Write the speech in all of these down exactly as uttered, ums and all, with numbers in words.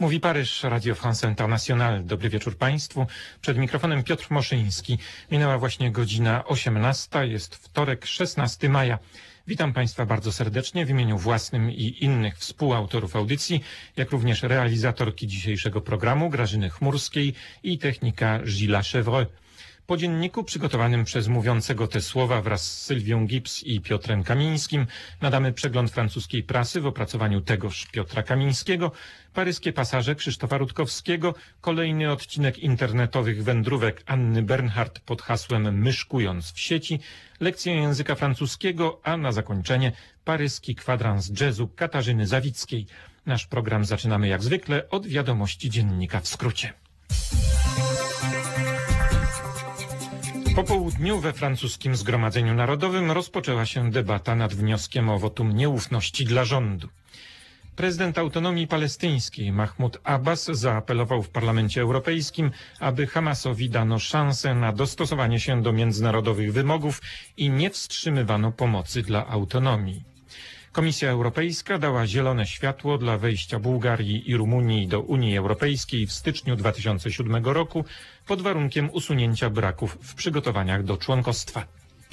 Mówi Paryż, Radio France International. Dobry wieczór Państwu. Przed mikrofonem Piotr Moszyński. Minęła właśnie godzina osiemnasta. Jest wtorek, szesnastego maja. Witam Państwa bardzo serdecznie w imieniu własnym i innych współautorów audycji, jak również realizatorki dzisiejszego programu Grażyny Chmurskiej i technika Gilles Chevreux. Po dzienniku przygotowanym przez mówiącego te słowa wraz z Sylwią Gibbs i Piotrem Kamińskim nadamy przegląd francuskiej prasy w opracowaniu tegoż Piotra Kamińskiego, paryskie pasaże Krzysztofa Rutkowskiego, kolejny odcinek internetowych wędrówek Anny Bernhardt pod hasłem Myszkując w sieci, lekcję języka francuskiego, a na zakończenie paryski kwadrans jazzu Katarzyny Zawickiej. Nasz program zaczynamy jak zwykle od wiadomości dziennika w skrócie. Po południu we francuskim Zgromadzeniu Narodowym rozpoczęła się debata nad wnioskiem o wotum nieufności dla rządu. Prezydent autonomii palestyńskiej Mahmoud Abbas zaapelował w Parlamencie Europejskim, aby Hamasowi dano szansę na dostosowanie się do międzynarodowych wymogów i nie wstrzymywano pomocy dla autonomii. Komisja Europejska dała zielone światło dla wejścia Bułgarii i Rumunii do Unii Europejskiej w styczniu dwa tysiące siódmego roku pod warunkiem usunięcia braków w przygotowaniach do członkostwa.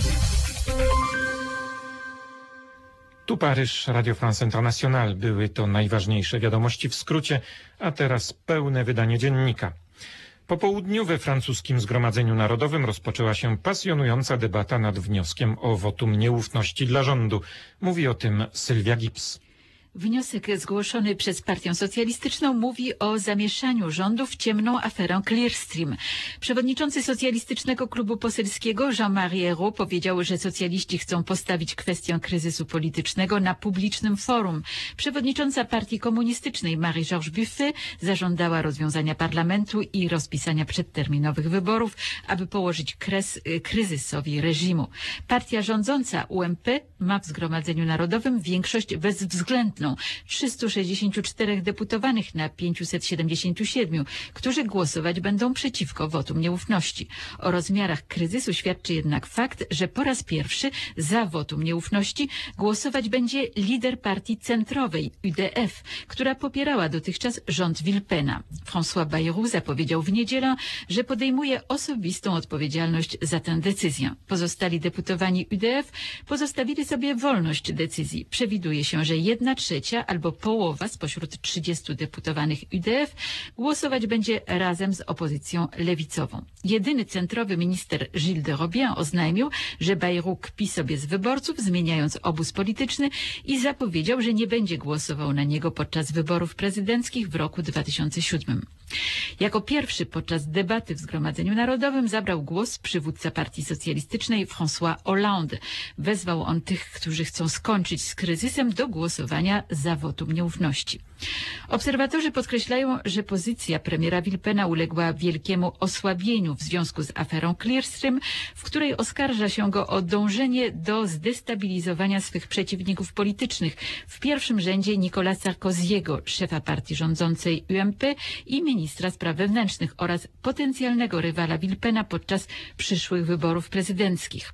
Tu Paryż, Radio France International. Były to najważniejsze wiadomości w skrócie, a teraz pełne wydanie dziennika. Po południu we francuskim Zgromadzeniu Narodowym rozpoczęła się pasjonująca debata nad wnioskiem o wotum nieufności dla rządu. Mówi o tym Sylwia Gibbs. Wniosek zgłoszony przez Partię Socjalistyczną mówi o zamieszaniu rządu w ciemną aferę Clearstream. Przewodniczący Socjalistycznego Klubu Poselskiego Jean-Marie Ayrault powiedział, że socjaliści chcą postawić kwestię kryzysu politycznego na publicznym forum. Przewodnicząca Partii Komunistycznej Marie-Georges Buffet zażądała rozwiązania parlamentu i rozpisania przedterminowych wyborów, aby położyć kres kryzysowi reżimu. Partia rządząca U M P ma w Zgromadzeniu Narodowym większość bezwzględną. trzystu sześćdziesięciu czterech deputowanych na pięćset siedemdziesięciu siedmiu, którzy głosować będą przeciwko wotum nieufności. O rozmiarach kryzysu świadczy jednak fakt, że po raz pierwszy za wotum nieufności głosować będzie lider partii centrowej U D F, która popierała dotychczas rząd Villepena. François Bayrou zapowiedział w niedzielę, że podejmuje osobistą odpowiedzialność za tę decyzję. Pozostali deputowani U D F pozostawili sobie wolność decyzji. Przewiduje się, że jedna trzecia albo połowa spośród trzydziestu deputowanych U D F głosować będzie razem z opozycją lewicową. Jedyny centrowy minister Gilles de Robien oznajmił, że Bayrou kpi sobie z wyborców, zmieniając obóz polityczny i zapowiedział, że nie będzie głosował na niego podczas wyborów prezydenckich w roku dwa tysiące siódmym. Jako pierwszy podczas debaty w Zgromadzeniu Narodowym zabrał głos przywódca Partii Socjalistycznej François Hollande. Wezwał on tych, którzy chcą skończyć z kryzysem, do głosowania za wotum nieufności. Obserwatorzy podkreślają, że pozycja premiera Villepena uległa wielkiemu osłabieniu w związku z aferą Clearstream, w której oskarża się go o dążenie do zdestabilizowania swych przeciwników politycznych, w pierwszym rzędzie Nicolas Sarkozy'ego, szefa partii rządzącej U M P i ministra spraw wewnętrznych oraz potencjalnego rywala Villepena podczas przyszłych wyborów prezydenckich.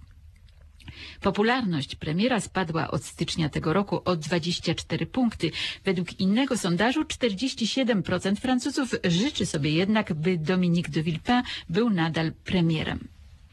Popularność premiera spadła od stycznia tego roku o dwadzieścia cztery punkty. Według innego sondażu czterdzieści siedem procent Francuzów życzy sobie jednak, by Dominique de Villepin był nadal premierem.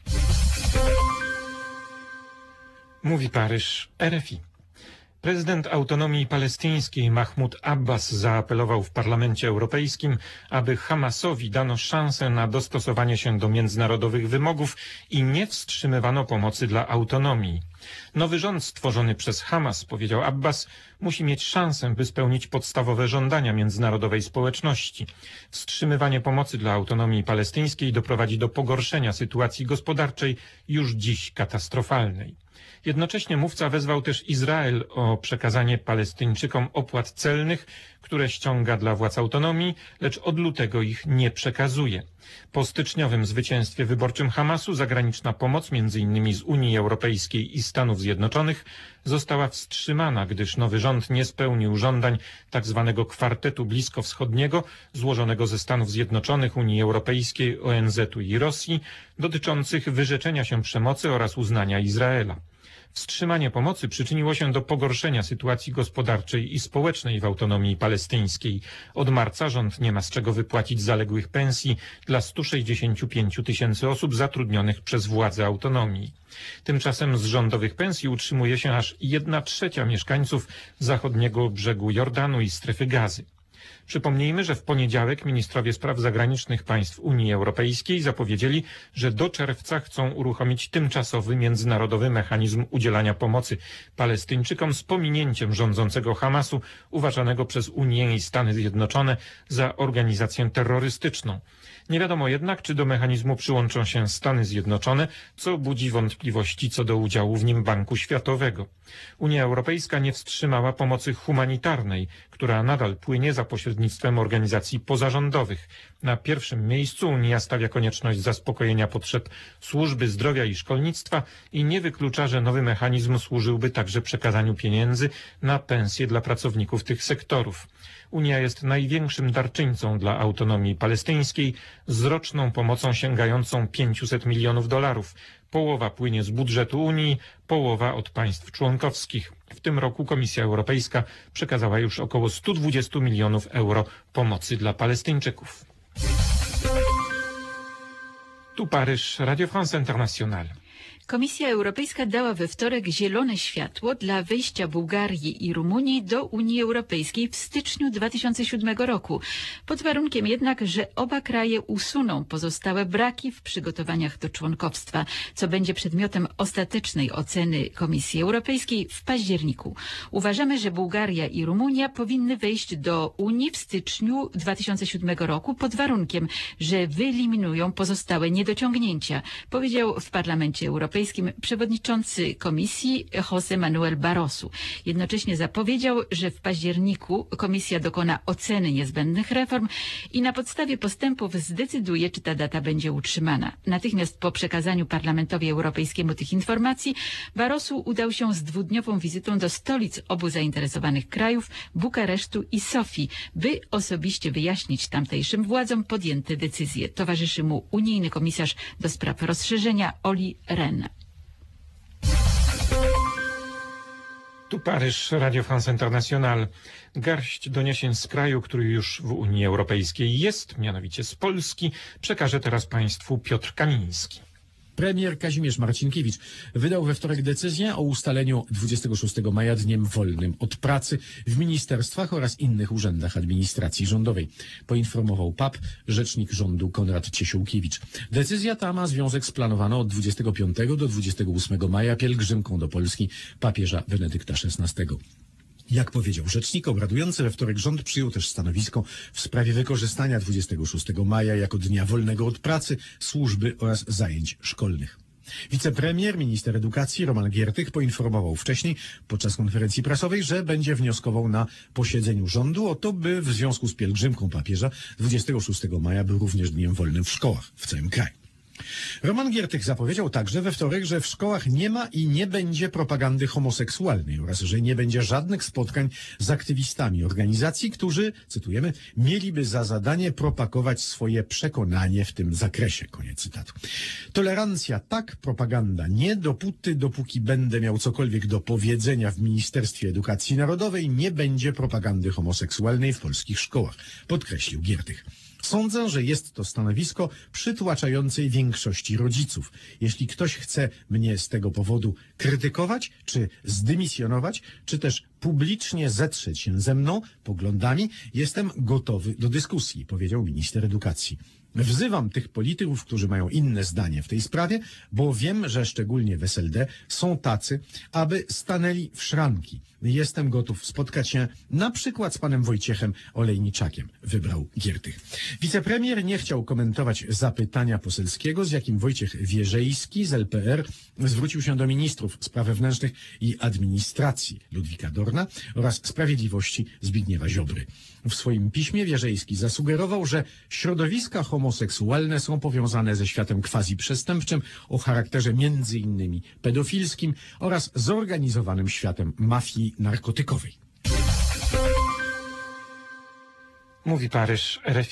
Mówi Paryż, R F I. Prezydent autonomii palestyńskiej Mahmoud Abbas zaapelował w Parlamencie Europejskim, aby Hamasowi dano szansę na dostosowanie się do międzynarodowych wymogów i nie wstrzymywano pomocy dla autonomii. Nowy rząd stworzony przez Hamas, powiedział Abbas, musi mieć szansę, by spełnić podstawowe żądania międzynarodowej społeczności. Wstrzymywanie pomocy dla autonomii palestyńskiej doprowadzi do pogorszenia sytuacji gospodarczej już dziś katastrofalnej. Jednocześnie mówca wezwał też Izrael o przekazanie Palestyńczykom opłat celnych, które ściąga dla władz autonomii, lecz od lutego ich nie przekazuje. Po styczniowym zwycięstwie wyborczym Hamasu zagraniczna pomoc, między innymi z Unii Europejskiej i Stanów Zjednoczonych, została wstrzymana, gdyż nowy rząd nie spełnił żądań tzw. kwartetu bliskowschodniego złożonego ze Stanów Zjednoczonych, Unii Europejskiej, O N Z u i Rosji, dotyczących wyrzeczenia się przemocy oraz uznania Izraela. Wstrzymanie pomocy przyczyniło się do pogorszenia sytuacji gospodarczej i społecznej w autonomii palestyńskiej. Od marca rząd nie ma z czego wypłacić zaległych pensji dla stu sześćdziesięciu pięciu tysięcy osób zatrudnionych przez władze autonomii. Tymczasem z rządowych pensji utrzymuje się aż jedna trzecia mieszkańców zachodniego brzegu Jordanu i strefy Gazy. Przypomnijmy, że w poniedziałek ministrowie spraw zagranicznych państw Unii Europejskiej zapowiedzieli, że do czerwca chcą uruchomić tymczasowy międzynarodowy mechanizm udzielania pomocy Palestyńczykom z pominięciem rządzącego Hamasu, uważanego przez Unię i Stany Zjednoczone za organizację terrorystyczną. Nie wiadomo jednak, czy do mechanizmu przyłączą się Stany Zjednoczone, co budzi wątpliwości co do udziału w nim Banku Światowego. Unia Europejska nie wstrzymała pomocy humanitarnej, która nadal płynie za pośrednictwem organizacji pozarządowych. Na pierwszym miejscu Unia stawia konieczność zaspokojenia potrzeb służby zdrowia i szkolnictwa i nie wyklucza, że nowy mechanizm służyłby także przekazaniu pieniędzy na pensje dla pracowników tych sektorów. Unia jest największym darczyńcą dla autonomii palestyńskiej z roczną pomocą sięgającą pięciuset milionów dolarów. Połowa płynie z budżetu Unii, połowa od państw członkowskich. W tym roku Komisja Europejska przekazała już około stu dwudziestu milionów euro pomocy dla Palestyńczyków. Tu Paryż, Radio France Internationale. Komisja Europejska dała we wtorek zielone światło dla wejścia Bułgarii i Rumunii do Unii Europejskiej w styczniu dwa tysiące siódmego roku. Pod warunkiem jednak, że oba kraje usuną pozostałe braki w przygotowaniach do członkowstwa, co będzie przedmiotem ostatecznej oceny Komisji Europejskiej w październiku. Uważamy, że Bułgaria i Rumunia powinny wejść do Unii w styczniu dwa tysiące siódmego roku pod warunkiem, że wyeliminują pozostałe niedociągnięcia, powiedział w Parlamencie Europejskim przewodniczący Komisji José Manuel Barroso. Jednocześnie zapowiedział, że w październiku Komisja dokona oceny niezbędnych reform i na podstawie postępów zdecyduje, czy ta data będzie utrzymana. Natychmiast po przekazaniu Parlamentowi Europejskiemu tych informacji Barroso udał się z dwudniową wizytą do stolic obu zainteresowanych krajów, Bukaresztu i Sofii, by osobiście wyjaśnić tamtejszym władzom podjęte decyzje. Towarzyszy mu unijny komisarz do spraw rozszerzenia Olli Rehn. Tu Paryż, Radio France Internationale. Garść doniesień z kraju, który już w Unii Europejskiej jest, mianowicie z Polski, przekaże teraz Państwu Piotr Kamiński. Premier Kazimierz Marcinkiewicz wydał we wtorek decyzję o ustaleniu dwudziestego szóstego maja dniem wolnym od pracy w ministerstwach oraz innych urzędach administracji rządowej. Poinformował P A P rzecznik rządu Konrad Ciesiłkiewicz. Decyzja ta ma związek z planowaną od dwudziestego piątego do dwudziestego ósmego maja pielgrzymką do Polski papieża Benedykta szesnastego. Jak powiedział rzecznik, obradujący we wtorek rząd przyjął też stanowisko w sprawie wykorzystania dwudziestego szóstego maja jako dnia wolnego od pracy, służby oraz zajęć szkolnych. Wicepremier, minister edukacji Roman Giertych poinformował wcześniej podczas konferencji prasowej, że będzie wnioskował na posiedzeniu rządu o to, by w związku z pielgrzymką papieża dwudziestego szóstego maja był również dniem wolnym w szkołach w całym kraju. Roman Giertych zapowiedział także we wtorek, że w szkołach nie ma i nie będzie propagandy homoseksualnej oraz że nie będzie żadnych spotkań z aktywistami organizacji, którzy, cytujemy, mieliby za zadanie propagować swoje przekonanie w tym zakresie. Koniec cytatu. Tolerancja tak, propaganda nie, dopóty, dopóki będę miał cokolwiek do powiedzenia w Ministerstwie Edukacji Narodowej, nie będzie propagandy homoseksualnej w polskich szkołach, podkreślił Giertych. Sądzę, że jest to stanowisko przytłaczającej większości rodziców. Jeśli ktoś chce mnie z tego powodu krytykować, czy zdymisjonować, czy też publicznie zetrzeć się ze mną poglądami, jestem gotowy do dyskusji, powiedział minister edukacji. Wzywam tych polityków, którzy mają inne zdanie w tej sprawie, bo wiem, że szczególnie w S L D są tacy, aby stanęli w szranki. Jestem gotów spotkać się na przykład z panem Wojciechem Olejniczakiem, wybrał Giertych. Wicepremier nie chciał komentować zapytania poselskiego, z jakim Wojciech Wierzejski z L P R zwrócił się do ministrów spraw wewnętrznych i administracji Ludwika Dorna oraz sprawiedliwości Zbigniewa Ziobry. W swoim piśmie Wierzejski zasugerował, że środowiska homoseksualne są powiązane ze światem quasi-przestępczym o charakterze między innymi pedofilskim oraz zorganizowanym światem mafii narkotykowej. Mówi Paryż, R F I.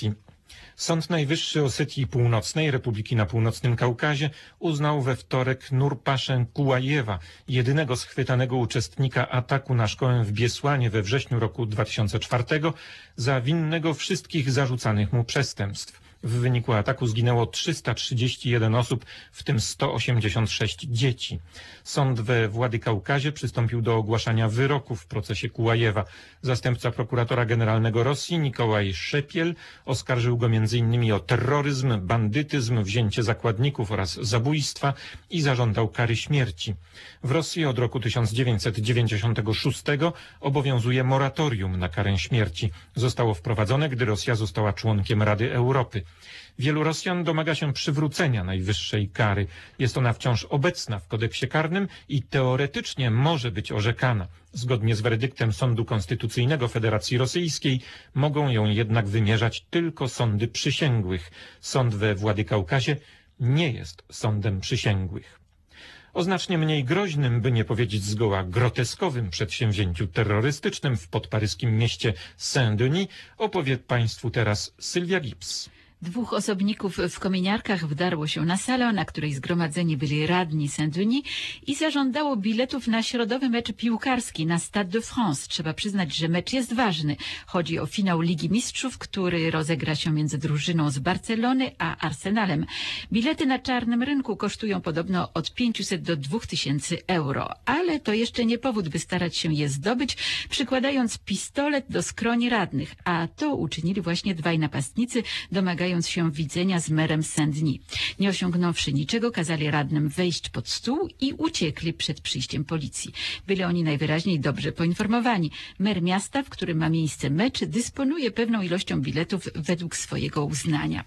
Sąd Najwyższy Osetii Północnej, Republiki na Północnym Kaukazie, uznał we wtorek Nurpaszę Kułajewa, jedynego schwytanego uczestnika ataku na szkołę w Biesłanie we wrześniu roku dwa tysiące czwartego, za winnego wszystkich zarzucanych mu przestępstw. W wyniku ataku zginęło trzysta trzydzieści jeden osób, w tym sto osiemdziesiąt sześć dzieci. Sąd we Władykaukazie przystąpił do ogłaszania wyroku w procesie Kułajewa. Zastępca prokuratora generalnego Rosji, Nikołaj Szepiel, oskarżył go między innymi o terroryzm, bandytyzm, wzięcie zakładników oraz zabójstwa i zażądał kary śmierci. W Rosji od roku tysiąc dziewięćset dziewięćdziesiątego szóstego obowiązuje moratorium na karę śmierci. Zostało wprowadzone, gdy Rosja została członkiem Rady Europy. Wielu Rosjan domaga się przywrócenia najwyższej kary. Jest ona wciąż obecna w kodeksie karnym i teoretycznie może być orzekana. Zgodnie z werdyktem Sądu Konstytucyjnego Federacji Rosyjskiej mogą ją jednak wymierzać tylko sądy przysięgłych. Sąd we Władykaukazie nie jest sądem przysięgłych. O znacznie mniej groźnym, by nie powiedzieć zgoła groteskowym przedsięwzięciu terrorystycznym w podparyskim mieście Saint-Denis opowie Państwu teraz Sylwia Gibbs. Dwóch osobników w kominiarkach wdarło się na salę, na której zgromadzeni byli radni Saint-Denis i zażądało biletów na środowy mecz piłkarski na Stade de France. Trzeba przyznać, że mecz jest ważny. Chodzi o finał Ligi Mistrzów, który rozegra się między drużyną z Barcelony a Arsenalem. Bilety na czarnym rynku kosztują podobno od pięciuset do dwóch tysięcy euro. Ale to jeszcze nie powód, by starać się je zdobyć, przykładając pistolet do skroni radnych. A to uczynili właśnie dwaj napastnicy, domagając się widzenia z merem Saint-Denis. Nie osiągnąwszy niczego, kazali radnym wejść pod stół i uciekli przed przyjściem policji. Byli oni najwyraźniej dobrze poinformowani. Mer miasta, w którym ma miejsce mecz, dysponuje pewną ilością biletów według swojego uznania.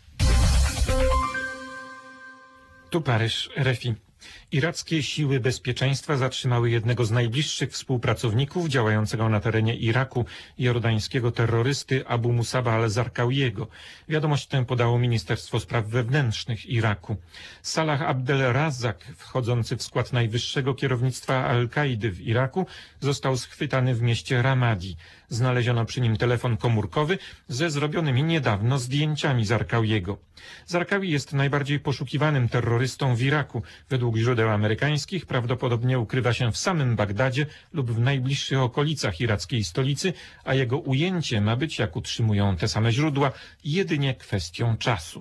Tu Paryż, R F I. Irackie siły bezpieczeństwa zatrzymały jednego z najbliższych współpracowników działającego na terenie Iraku jordańskiego terrorysty Abu Musaba al-Zarkawiego. Wiadomość tę podało Ministerstwo Spraw Wewnętrznych Iraku. Salah Abdel Razak, wchodzący w skład najwyższego kierownictwa Al-Kaidy w Iraku, został schwytany w mieście Ramadi. Znaleziono przy nim telefon komórkowy ze zrobionymi niedawno zdjęciami Zarkawiego. Zarkawi jest najbardziej poszukiwanym terrorystą w Iraku. Według źródeł amerykańskich prawdopodobnie ukrywa się w samym Bagdadzie lub w najbliższych okolicach irackiej stolicy, a jego ujęcie ma być, jak utrzymują te same źródła, jedynie kwestią czasu.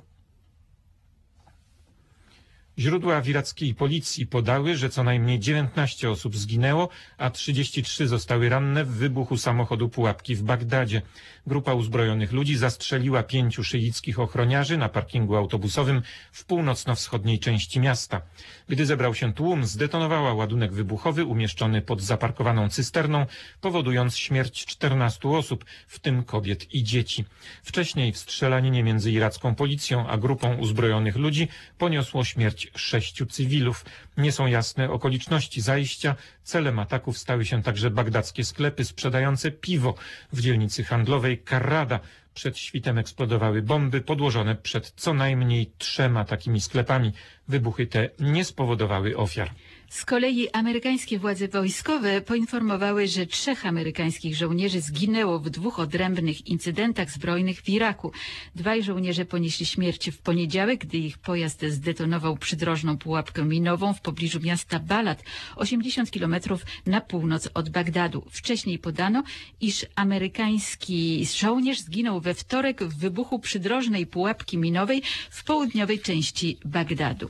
Źródła w irackiej policji podały, że co najmniej dziewiętnaście osób zginęło, a trzydzieści trzy zostały ranne w wybuchu samochodu pułapki w Bagdadzie. Grupa uzbrojonych ludzi zastrzeliła pięciu szyickich ochroniarzy na parkingu autobusowym w północno-wschodniej części miasta. Gdy zebrał się tłum, zdetonowała ładunek wybuchowy umieszczony pod zaparkowaną cysterną, powodując śmierć czternastu osób, w tym kobiet i dzieci. Wcześniej w strzelaninie między iracką policją a grupą uzbrojonych ludzi poniosło śmierć sześciu cywilów. Nie są jasne okoliczności zajścia. Celem ataków stały się także bagdackie sklepy sprzedające piwo w dzielnicy handlowej Karrada. Przed świtem eksplodowały bomby podłożone przed co najmniej trzema takimi sklepami. Wybuchy te nie spowodowały ofiar. Z kolei amerykańskie władze wojskowe poinformowały, że trzech amerykańskich żołnierzy zginęło w dwóch odrębnych incydentach zbrojnych w Iraku. Dwaj żołnierze ponieśli śmierć w poniedziałek, gdy ich pojazd zdetonował przydrożną pułapkę minową w pobliżu miasta Balad, osiemdziesiąt kilometrów na północ od Bagdadu. Wcześniej podano, iż amerykański żołnierz zginął we wtorek w wybuchu przydrożnej pułapki minowej w południowej części Bagdadu.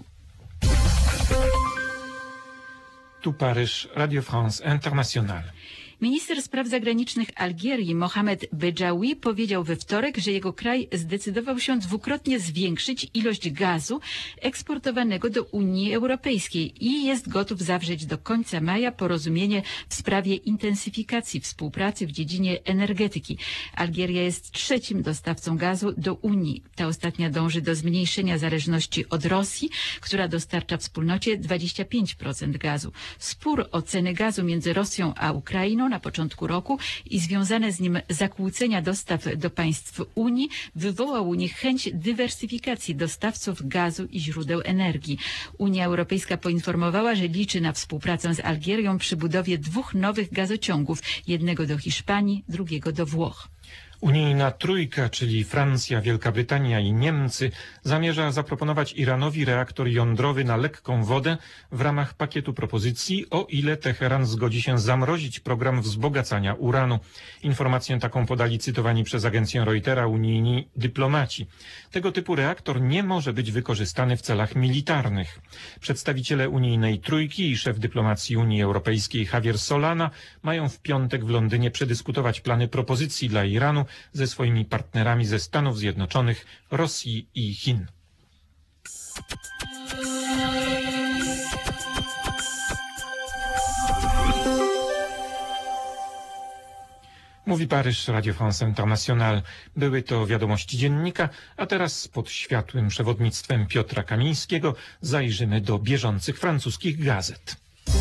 Tu Paryż, Radio France Internationale. Minister spraw zagranicznych Algierii Mohamed Bedjaoui powiedział we wtorek, że jego kraj zdecydował się dwukrotnie zwiększyć ilość gazu eksportowanego do Unii Europejskiej i jest gotów zawrzeć do końca maja porozumienie w sprawie intensyfikacji współpracy w dziedzinie energetyki. Algieria jest trzecim dostawcą gazu do Unii. Ta ostatnia dąży do zmniejszenia zależności od Rosji, która dostarcza wspólnocie dwadzieścia pięć procent gazu. Spór o ceny gazu między Rosją a Ukrainą na początku roku i związane z nim zakłócenia dostaw do państw Unii wywołał u nich chęć dywersyfikacji dostawców gazu i źródeł energii. Unia Europejska poinformowała, że liczy na współpracę z Algierią przy budowie dwóch nowych gazociągów, jednego do Hiszpanii, drugiego do Włoch. Unijna trójka, czyli Francja, Wielka Brytania i Niemcy, zamierza zaproponować Iranowi reaktor jądrowy na lekką wodę w ramach pakietu propozycji, o ile Teheran zgodzi się zamrozić program wzbogacania uranu. Informację taką podali cytowani przez agencję Reutera unijni dyplomaci. Tego typu reaktor nie może być wykorzystany w celach militarnych. Przedstawiciele unijnej trójki i szef dyplomacji Unii Europejskiej Javier Solana mają w piątek w Londynie przedyskutować plany propozycji dla Iranu ze swoimi partnerami ze Stanów Zjednoczonych, Rosji i Chin. Mówi Paryż, Radio France International. Były to wiadomości dziennika, a teraz pod światłym przewodnictwem Piotra Kamińskiego zajrzymy do bieżących francuskich gazet.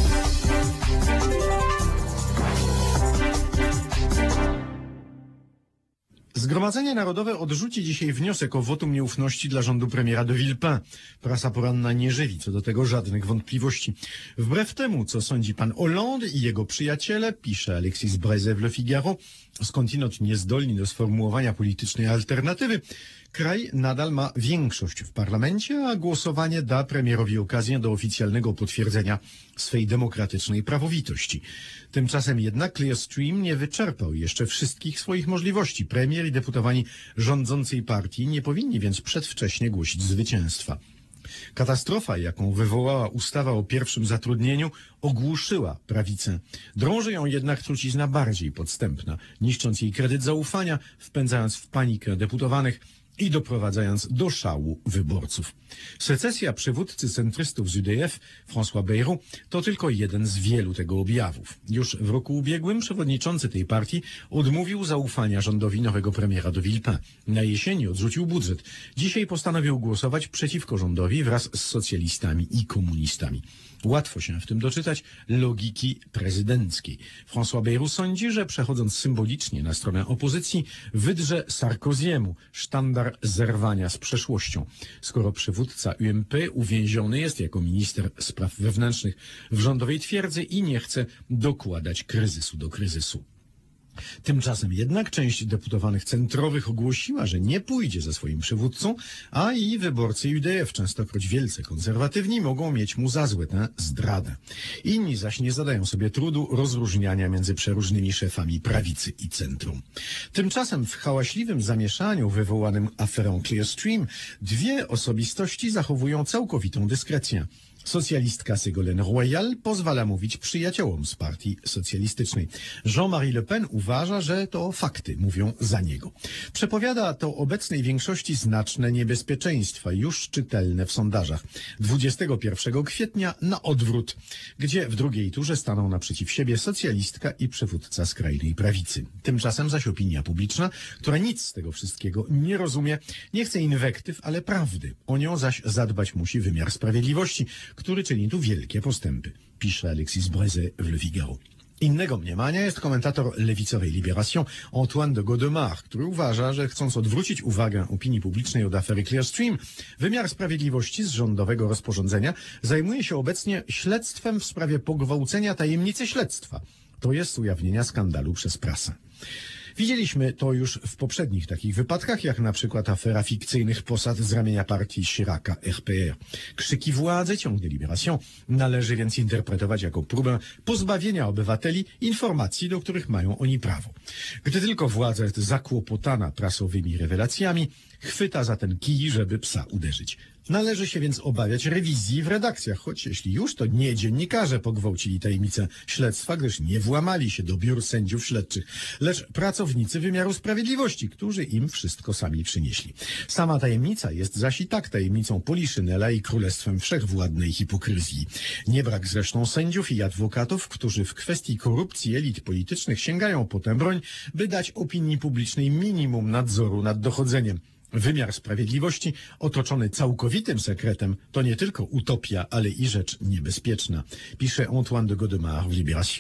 Zgromadzenie Narodowe odrzuci dzisiaj wniosek o wotum nieufności dla rządu premiera de Villepin. Prasa poranna nie żywi co do tego żadnych wątpliwości. Wbrew temu, co sądzi pan Hollande i jego przyjaciele, pisze Alexis Brézet w Le Figaro, skądinąd niezdolni do sformułowania politycznej alternatywy, kraj nadal ma większość w parlamencie, a głosowanie da premierowi okazję do oficjalnego potwierdzenia swej demokratycznej prawowitości. Tymczasem jednak Clearstream nie wyczerpał jeszcze wszystkich swoich możliwości. Premier i deputowani rządzącej partii nie powinni więc przedwcześnie głosić zwycięstwa. Katastrofa, jaką wywołała ustawa o pierwszym zatrudnieniu, ogłuszyła prawicę. Drąży ją jednak trucizna bardziej podstępna, niszcząc jej kredyt zaufania, wpędzając w panikę deputowanych i doprowadzając do szału wyborców. Secesja przywódcy centrystów z U D F, François Bayrou, to tylko jeden z wielu tego objawów. Już w roku ubiegłym przewodniczący tej partii odmówił zaufania rządowi nowego premiera de Villepin. Na jesieni odrzucił budżet. Dzisiaj postanowił głosować przeciwko rządowi wraz z socjalistami i komunistami. Łatwo się w tym doczytać logiki prezydenckiej. François Bayrou sądzi, że przechodząc symbolicznie na stronę opozycji, wydrze Sarkoziemu sztandar zerwania z przeszłością. Skoro przywódca U M P uwięziony jest jako minister spraw wewnętrznych w rządowej twierdzy i nie chce dokładać kryzysu do kryzysu. Tymczasem jednak część deputowanych centrowych ogłosiła, że nie pójdzie za swoim przywódcą, a i wyborcy U D F, częstokroć wielce konserwatywni, mogą mieć mu za złe tę zdradę. Inni zaś nie zadają sobie trudu rozróżniania między przeróżnymi szefami prawicy i centrum. Tymczasem w hałaśliwym zamieszaniu wywołanym aferą Clearstream dwie osobistości zachowują całkowitą dyskrecję. Socjalistka Ségolène Royal pozwala mówić przyjaciołom z partii socjalistycznej. Jean-Marie Le Pen uważa, że to fakty mówią za niego. Przepowiada to obecnej większości znaczne niebezpieczeństwa, już czytelne w sondażach. dwudziestego pierwszego kwietnia na odwrót, gdzie w drugiej turze staną naprzeciw siebie socjalistka i przywódca skrajnej prawicy. Tymczasem zaś opinia publiczna, która nic z tego wszystkiego nie rozumie, nie chce inwektyw, ale prawdy. O nią zaś zadbać musi wymiar sprawiedliwości, który czyni tu wielkie postępy, pisze Alexis Brézet w Le Figaro. Innego mniemania jest komentator lewicowej Libération Antoine de Godemar, który uważa, że chcąc odwrócić uwagę opinii publicznej od afery Clearstream, wymiar sprawiedliwości z rządowego rozporządzenia zajmuje się obecnie śledztwem w sprawie pogwałcenia tajemnicy śledztwa, to jest ujawnienia skandalu przez prasę. Widzieliśmy to już w poprzednich takich wypadkach, jak na przykład afera fikcyjnych posad z ramienia partii Chiraca R P R. Krzyki władzy, ciągnie Libération, należy więc interpretować jako próbę pozbawienia obywateli informacji, do których mają oni prawo. Gdy tylko władza jest zakłopotana prasowymi rewelacjami, chwyta za ten kij, żeby psa uderzyć. Należy się więc obawiać rewizji w redakcjach, choć jeśli już, to nie dziennikarze pogwałcili tajemnicę śledztwa, gdyż nie włamali się do biur sędziów śledczych, lecz pracownicy wymiaru sprawiedliwości, którzy im wszystko sami przynieśli. Sama tajemnica jest zaś i tak tajemnicą Poliszynela i królestwem wszechwładnej hipokryzji. Nie brak zresztą sędziów i adwokatów, którzy w kwestii korupcji elit politycznych sięgają po tę broń, by dać opinii publicznej minimum nadzoru nad dochodzeniem. Wymiar sprawiedliwości otoczony całkowitym sekretem to nie tylko utopia, ale i rzecz niebezpieczna, pisze Antoine de Godemar w Libération.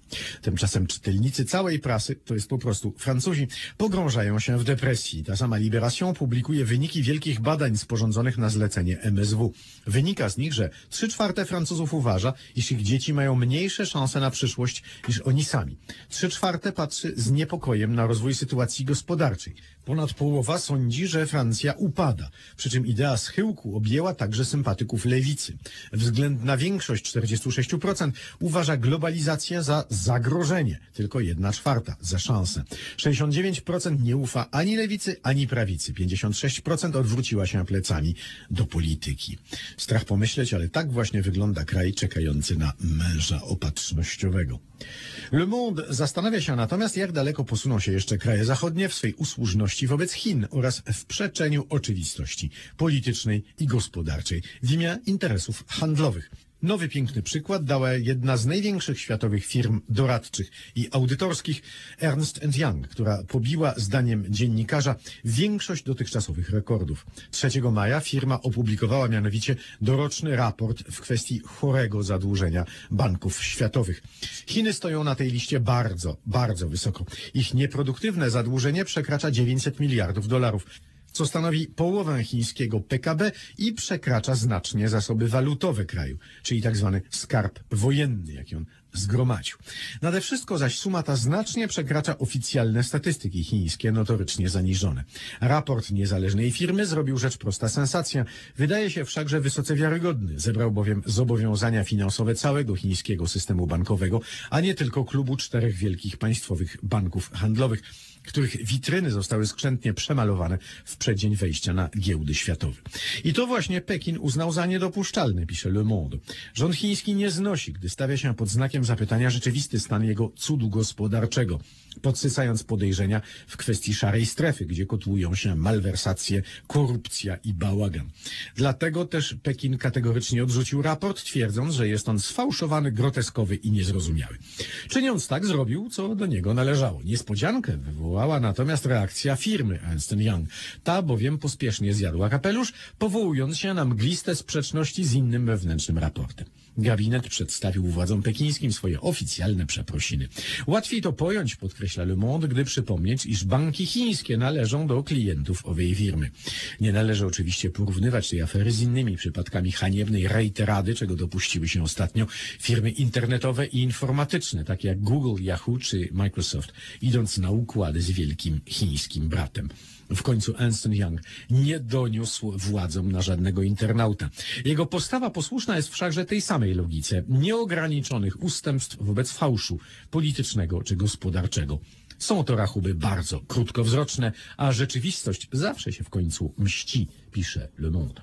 Tymczasem czytelnicy całej prasy, to jest po prostu Francuzi, pogrążają się w depresji. Ta sama Libération publikuje wyniki wielkich badań sporządzonych na zlecenie M S W. Wynika z nich, że trzy czwarte Francuzów uważa, iż ich dzieci mają mniejsze szanse na przyszłość niż oni sami. Trzy czwarte patrzy z niepokojem na rozwój sytuacji gospodarczej. Ponad połowa sądzi, że Francja upada, przy czym idea schyłku objęła także sympatyków lewicy. Względna większość, czterdzieści sześć procent, uważa globalizację za zagrożenie, tylko jedna czwarta za szansę. sześćdziesiąt dziewięć procent nie ufa ani lewicy, ani prawicy. pięćdziesiąt sześć procent odwróciła się plecami do polityki. Strach pomyśleć, ale tak właśnie wygląda kraj czekający na męża opatrznościowego. Le Monde zastanawia się natomiast, jak daleko posuną się jeszcze kraje zachodnie w swej usłużności wobec Chin oraz w przeczeniu oczywistości politycznej i gospodarczej w imię interesów handlowych. Nowy piękny przykład dała jedna z największych światowych firm doradczych i audytorskich, Ernst and Young, która pobiła, zdaniem dziennikarza, większość dotychczasowych rekordów. trzeciego maja firma opublikowała mianowicie doroczny raport w kwestii chorego zadłużenia banków światowych. Chiny stoją na tej liście bardzo, bardzo wysoko. Ich nieproduktywne zadłużenie przekracza dziewięćset miliardów dolarów. Co stanowi połowę chińskiego P K B i przekracza znacznie zasoby walutowe kraju, czyli tak zwany skarb wojenny, jaki on zgromadził. Nade wszystko zaś suma ta znacznie przekracza oficjalne statystyki chińskie, notorycznie zaniżone. Raport niezależnej firmy zrobił rzecz prosta sensację. Wydaje się wszakże wysoce wiarygodny. Zebrał bowiem zobowiązania finansowe całego chińskiego systemu bankowego, a nie tylko klubu czterech wielkich państwowych banków handlowych, których witryny zostały skrzętnie przemalowane w przeddzień wejścia na giełdy światowe. I to właśnie Pekin uznał za niedopuszczalne, pisze Le Monde. Rząd chiński nie znosi, gdy stawia się pod znakiem zapytania rzeczywisty stan jego cudu gospodarczego, podsycając podejrzenia w kwestii szarej strefy, gdzie kotłują się malwersacje, korupcja i bałagan. Dlatego też Pekin kategorycznie odrzucił raport, twierdząc, że jest on sfałszowany, groteskowy i niezrozumiały. Czyniąc tak, zrobił, co do niego należało. Niespodziankę wywołała natomiast reakcja firmy Ernst and Young. Ta bowiem pospiesznie zjadła kapelusz, powołując się na mgliste sprzeczności z innym wewnętrznym raportem. Gabinet przedstawił władzom pekińskim swoje oficjalne przeprosiny. Łatwiej to pojąć, podkreśla Le Monde, gdy przypomnieć, iż banki chińskie należą do klientów owej firmy. Nie należy oczywiście porównywać tej afery z innymi przypadkami haniebnej reiterady, czego dopuściły się ostatnio firmy internetowe i informatyczne, takie jak Google, Yahoo czy Microsoft, idąc na układy z wielkim chińskim bratem. W końcu Ernst and Young nie doniósł władzom na żadnego internauta. Jego postawa posłuszna jest wszakże tej samej logice nieograniczonych ustępstw wobec fałszu politycznego czy gospodarczego. Są to rachuby bardzo krótkowzroczne, a rzeczywistość zawsze się w końcu mści, pisze Le Monde.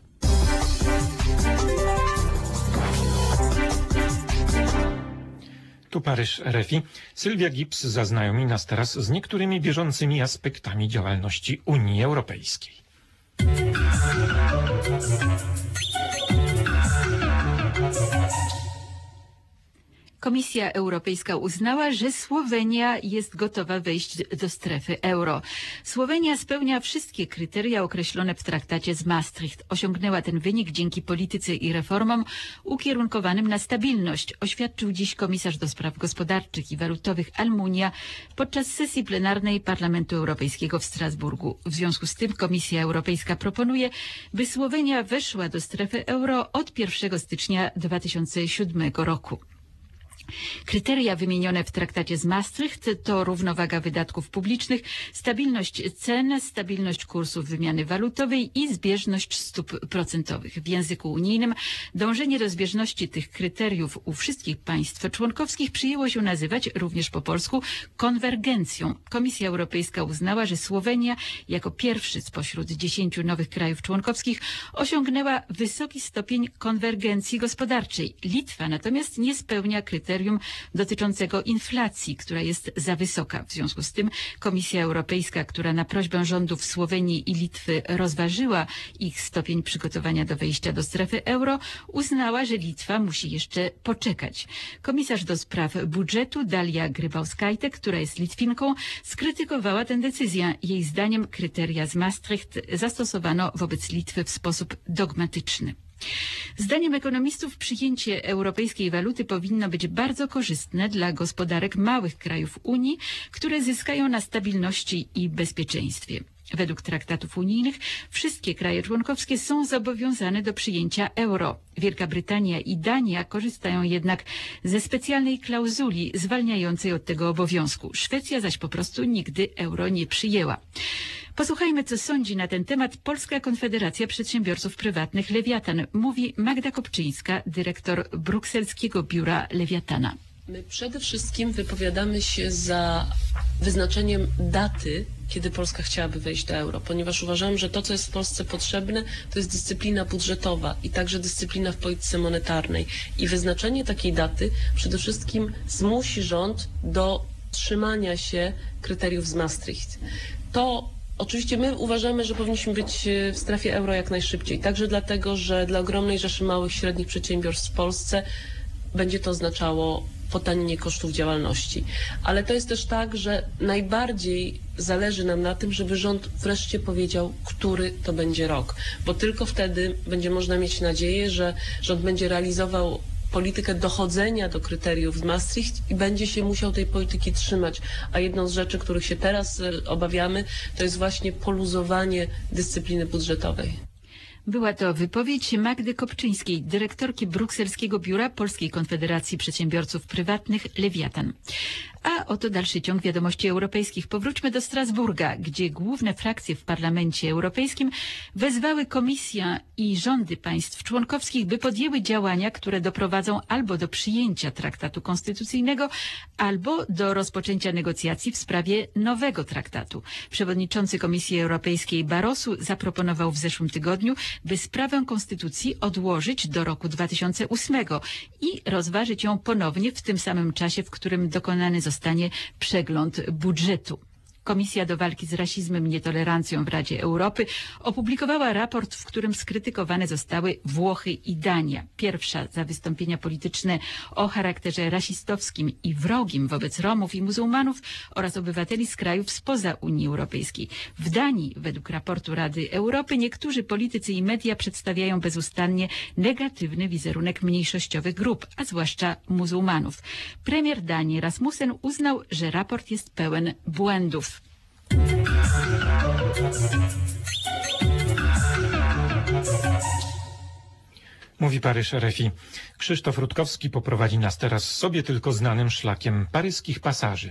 Tu Paryż, R F I. Sylwia Gibbs zaznajomi nas teraz z niektórymi bieżącymi aspektami działalności Unii Europejskiej. Komisja Europejska uznała, że Słowenia jest gotowa wejść do strefy euro. Słowenia spełnia wszystkie kryteria określone w traktacie z Maastricht. Osiągnęła ten wynik dzięki polityce i reformom ukierunkowanym na stabilność, oświadczył dziś komisarz do spraw gospodarczych i walutowych Almunia podczas sesji plenarnej Parlamentu Europejskiego w Strasburgu. W związku z tym Komisja Europejska proponuje, by Słowenia weszła do strefy euro od pierwszego stycznia dwa tysiące siódmego roku. Kryteria wymienione w traktacie z Maastricht to równowaga wydatków publicznych, stabilność cen, stabilność kursów wymiany walutowej i zbieżność stóp procentowych. W języku unijnym dążenie do zbieżności tych kryteriów u wszystkich państw członkowskich przyjęło się nazywać, również po polsku, konwergencją. Komisja Europejska uznała, że Słowenia jako pierwszy spośród dziesięciu nowych krajów członkowskich osiągnęła wysoki stopień konwergencji gospodarczej. Litwa natomiast nie spełnia kryteriów dotyczącego inflacji, która jest za wysoka. W związku z tym Komisja Europejska, która na prośbę rządów Słowenii i Litwy rozważyła ich stopień przygotowania do wejścia do strefy euro, uznała, że Litwa musi jeszcze poczekać. Komisarz do spraw budżetu Dalia Grybauskajte, która jest Litwinką, skrytykowała tę decyzję. Jej zdaniem kryteria z Maastricht zastosowano wobec Litwy w sposób dogmatyczny. Zdaniem ekonomistów przyjęcie europejskiej waluty powinno być bardzo korzystne dla gospodarek małych krajów Unii, które zyskają na stabilności i bezpieczeństwie. Według traktatów unijnych wszystkie kraje członkowskie są zobowiązane do przyjęcia euro. Wielka Brytania i Dania korzystają jednak ze specjalnej klauzuli zwalniającej od tego obowiązku. Szwecja zaś po prostu nigdy euro nie przyjęła. Posłuchajmy, co sądzi na ten temat Polska Konfederacja Przedsiębiorców Prywatnych Lewiatan. Mówi Magda Kopczyńska, dyrektor brukselskiego biura Lewiatana. My przede wszystkim wypowiadamy się za wyznaczeniem daty, kiedy Polska chciałaby wejść do euro, ponieważ uważam, że to, co jest w Polsce potrzebne, to jest dyscyplina budżetowa i także dyscyplina w polityce monetarnej. I wyznaczenie takiej daty przede wszystkim zmusi rząd do trzymania się kryteriów z Maastricht. To oczywiście my uważamy, że powinniśmy być w strefie euro jak najszybciej, także dlatego, że dla ogromnej rzeszy małych i średnich przedsiębiorstw w Polsce będzie to oznaczało potanienie kosztów działalności. Ale to jest też tak, że najbardziej zależy nam na tym, żeby rząd wreszcie powiedział, który to będzie rok, bo tylko wtedy będzie można mieć nadzieję, że rząd będzie realizował politykę dochodzenia do kryteriów z Maastricht i będzie się musiał tej polityki trzymać. A jedną z rzeczy, których się teraz obawiamy, to jest właśnie poluzowanie dyscypliny budżetowej. Była to wypowiedź Magdy Kopczyńskiej, dyrektorki brukselskiego biura Polskiej Konfederacji Przedsiębiorców Prywatnych Lewiatan. A oto dalszy ciąg wiadomości europejskich. Powróćmy do Strasburga, gdzie główne frakcje w Parlamencie Europejskim wezwały Komisję i rządy państw członkowskich, by podjęły działania, które doprowadzą albo do przyjęcia traktatu konstytucyjnego, albo do rozpoczęcia negocjacji w sprawie nowego traktatu. Przewodniczący Komisji Europejskiej Barroso zaproponował w zeszłym tygodniu, by sprawę konstytucji odłożyć do roku dwa tysiące ósmego i rozważyć ją ponownie w tym samym czasie, w którym dokonany zostanie przegląd budżetu. Komisja do walki z rasizmem i nietolerancją w Radzie Europy opublikowała raport, w którym skrytykowane zostały Włochy i Dania. Pierwsza za wystąpienia polityczne o charakterze rasistowskim i wrogim wobec Romów i muzułmanów oraz obywateli z krajów spoza Unii Europejskiej. W Danii, według raportu Rady Europy, niektórzy politycy i media przedstawiają bezustannie negatywny wizerunek mniejszościowych grup, a zwłaszcza muzułmanów. Premier Danii Rasmussen uznał, że raport jest pełen błędów. Mówi Paryż R F I. Krzysztof Rutkowski poprowadzi nas teraz sobie tylko znanym szlakiem paryskich pasaży.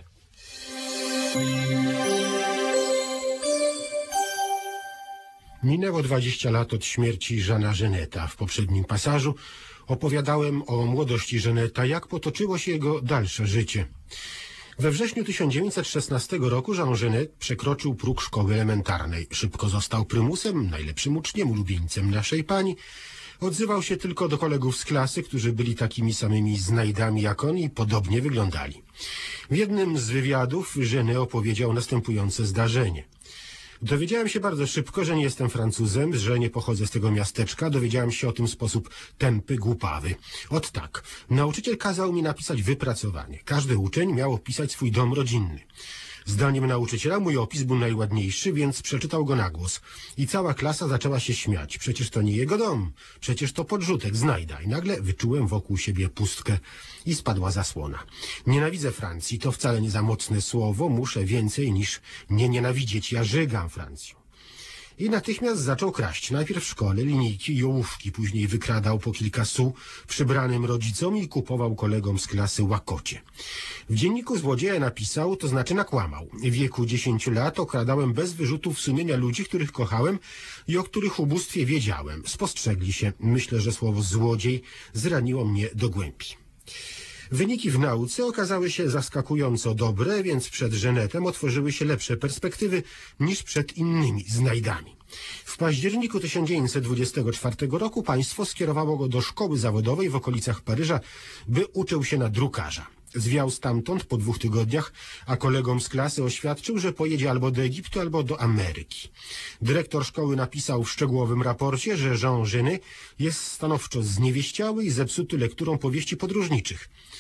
Minęło dwadzieścia lat od śmierci Jeana Geneta. W poprzednim pasażu opowiadałem o młodości Geneta, jak potoczyło się jego dalsze życie. We wrześniu tysiąc dziewięćset szesnastego roku Jean Genet przekroczył próg szkoły elementarnej. Szybko został prymusem, najlepszym uczniem, ulubieńcem naszej pani. Odzywał się tylko do kolegów z klasy, którzy byli takimi samymi znajdami jak on i podobnie wyglądali. W jednym z wywiadów Genet opowiedział następujące zdarzenie. Dowiedziałem się bardzo szybko, że nie jestem Francuzem, że nie pochodzę z tego miasteczka. Dowiedziałem się o tym w sposób tępy, głupawy. Ot tak, nauczyciel kazał mi napisać wypracowanie. Każdy uczeń miał opisać swój dom rodzinny. Zdaniem nauczyciela mój opis był najładniejszy, więc przeczytał go na głos. I cała klasa zaczęła się śmiać. Przecież to nie jego dom. Przecież to podrzutek, znajda. I nagle wyczułem wokół siebie pustkę i spadła zasłona. Nienawidzę Francji. To wcale nie za mocne słowo. Muszę więcej niż nie nienawidzieć. Ja żygam Francją. I natychmiast zaczął kraść. Najpierw w szkole linijki i ołówki, później wykradał po kilka su przybranym rodzicom i kupował kolegom z klasy łakocie. W dzienniku złodzieja napisał, to znaczy nakłamał. W wieku dziesięciu lat okradałem bez wyrzutów sumienia ludzi, których kochałem i o których ubóstwie wiedziałem. Spostrzegli się. Myślę, że słowo złodziej zraniło mnie do głębi. Wyniki w nauce okazały się zaskakująco dobre, więc przed Genetem otworzyły się lepsze perspektywy niż przed innymi znajdami. W październiku tysiąc dziewięćset dwudziestego czwartego roku państwo skierowało go do szkoły zawodowej w okolicach Paryża, by uczył się na drukarza. Zwiał stamtąd po dwóch tygodniach, a kolegom z klasy oświadczył, że pojedzie albo do Egiptu, albo do Ameryki. Dyrektor szkoły napisał w szczegółowym raporcie, że Jean Genet jest stanowczo zniewieściały i zepsuty lekturą powieści podróżniczych.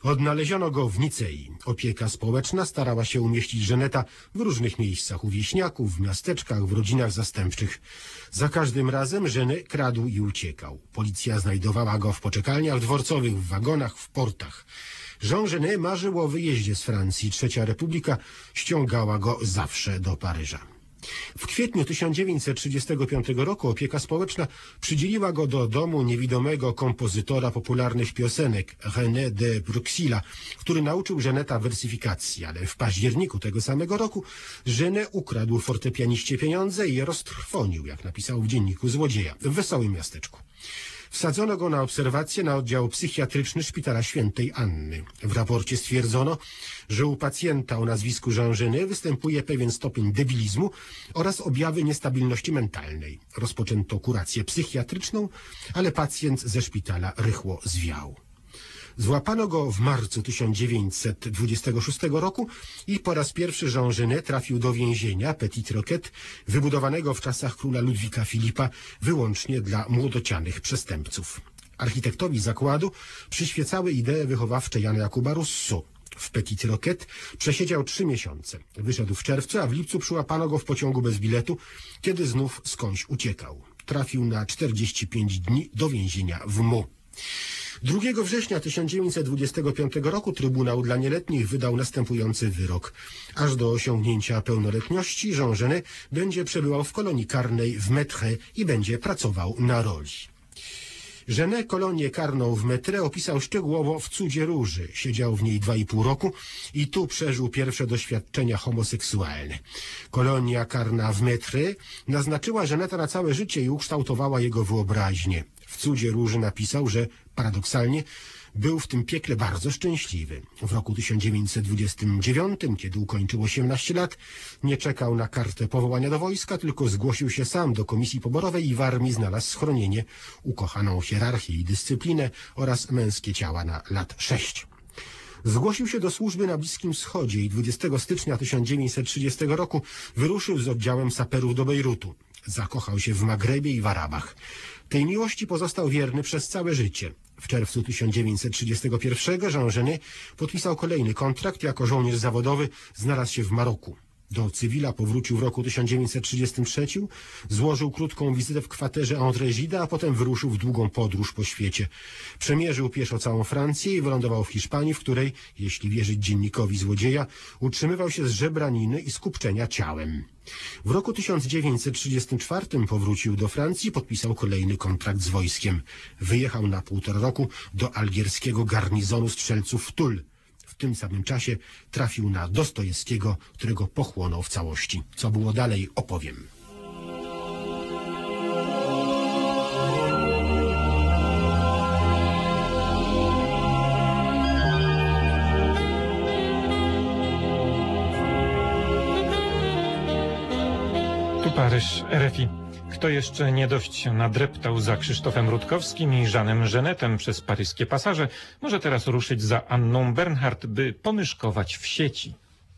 Odnaleziono go w Nicei. Opieka społeczna starała się umieścić Żeneta w różnych miejscach, u wieśniaków, w miasteczkach, w rodzinach zastępczych. Za każdym razem Żeny kradł i uciekał. Policja znajdowała go w poczekalniach dworcowych, w wagonach, w portach. Jean Genet marzył o wyjeździe z Francji. Trzecia Republika ściągała go zawsze do Paryża. W kwietniu tysiąc dziewięćset trzydziestego piątego roku opieka społeczna przydzieliła go do domu niewidomego kompozytora popularnych piosenek René de Bruxilla, który nauczył Żeneta wersyfikacji, ale w październiku tego samego roku Genet ukradł fortepianiście pieniądze i je roztrwonił, jak napisał w dzienniku złodzieja, w wesołym miasteczku. Wsadzono go na obserwację na oddział psychiatryczny Szpitala Świętej Anny. W raporcie stwierdzono, że u pacjenta o nazwisku Jean Genet występuje pewien stopień debilizmu oraz objawy niestabilności mentalnej. Rozpoczęto kurację psychiatryczną, ale pacjent ze szpitala rychło zwiał. Złapano go w marcu tysiąc dziewięćset dwudziestego szóstego roku i po raz pierwszy Jean Genet trafił do więzienia Petit Roquette, wybudowanego w czasach króla Ludwika Filipa wyłącznie dla młodocianych przestępców. Architektowi zakładu przyświecały idee wychowawcze Jana Jakuba Rousseau. W Petit Roquette przesiedział trzy miesiące. Wyszedł w czerwcu, a w lipcu przyłapano go w pociągu bez biletu, kiedy znów skądś uciekał. Trafił na czterdzieści pięć dni do więzienia w Meaux. drugiego września tysiąc dziewięćset dwudziestego piątego roku Trybunał dla Nieletnich wydał następujący wyrok. Aż do osiągnięcia pełnoletności Jean Genet będzie przebywał w kolonii karnej w Mettray i będzie pracował na roli. Genet kolonię karną w Mettray opisał szczegółowo w Cudzie Róży. Siedział w niej dwa i pół roku i tu przeżył pierwsze doświadczenia homoseksualne. Kolonia karna w Mettray naznaczyła Geneta na całe życie i ukształtowała jego wyobraźnię. W Cudzie Róży napisał, że paradoksalnie był w tym piekle bardzo szczęśliwy. W roku tysiąc dziewięćset dwudziestym dziewiątym, kiedy ukończył osiemnaście lat, nie czekał na kartę powołania do wojska, tylko zgłosił się sam do komisji poborowej i w armii znalazł schronienie, ukochaną hierarchię i dyscyplinę oraz męskie ciała na lat sześć. Zgłosił się do służby na Bliskim Wschodzie i dwudziestego stycznia tysiąc dziewięćset trzydziestego roku wyruszył z oddziałem saperów do Bejrutu. Zakochał się w Magrebie i w Arabach. Tej miłości pozostał wierny przez całe życie. W czerwcu tysiąc dziewięćset trzydziestego pierwszego Jean Genet podpisał kolejny kontrakt. Jako żołnierz zawodowy znalazł się w Maroku. Do cywila powrócił w roku tysiąc dziewięćset trzydziestym trzecim, złożył krótką wizytę w kwaterze André Gida, a potem wyruszył w długą podróż po świecie. Przemierzył pieszo całą Francję i wylądował w Hiszpanii, w której, jeśli wierzyć dziennikowi złodzieja, utrzymywał się z żebraniny i skupczenia ciałem. W roku tysiąc dziewięćset trzydziestym czwartym powrócił do Francji i podpisał kolejny kontrakt z wojskiem. Wyjechał na półtora roku do algierskiego garnizonu strzelców w Toul. W tym samym czasie trafił na Dostojewskiego, którego pochłonął w całości. Co było dalej, opowiem. Tu Paryż, R F I. Kto jeszcze nie dość się nadreptał za Krzysztofem Rutkowskim i Jeanem Genetem przez paryskie pasaże, może teraz ruszyć za Anną Bernhardt, by pomyszkować w sieci.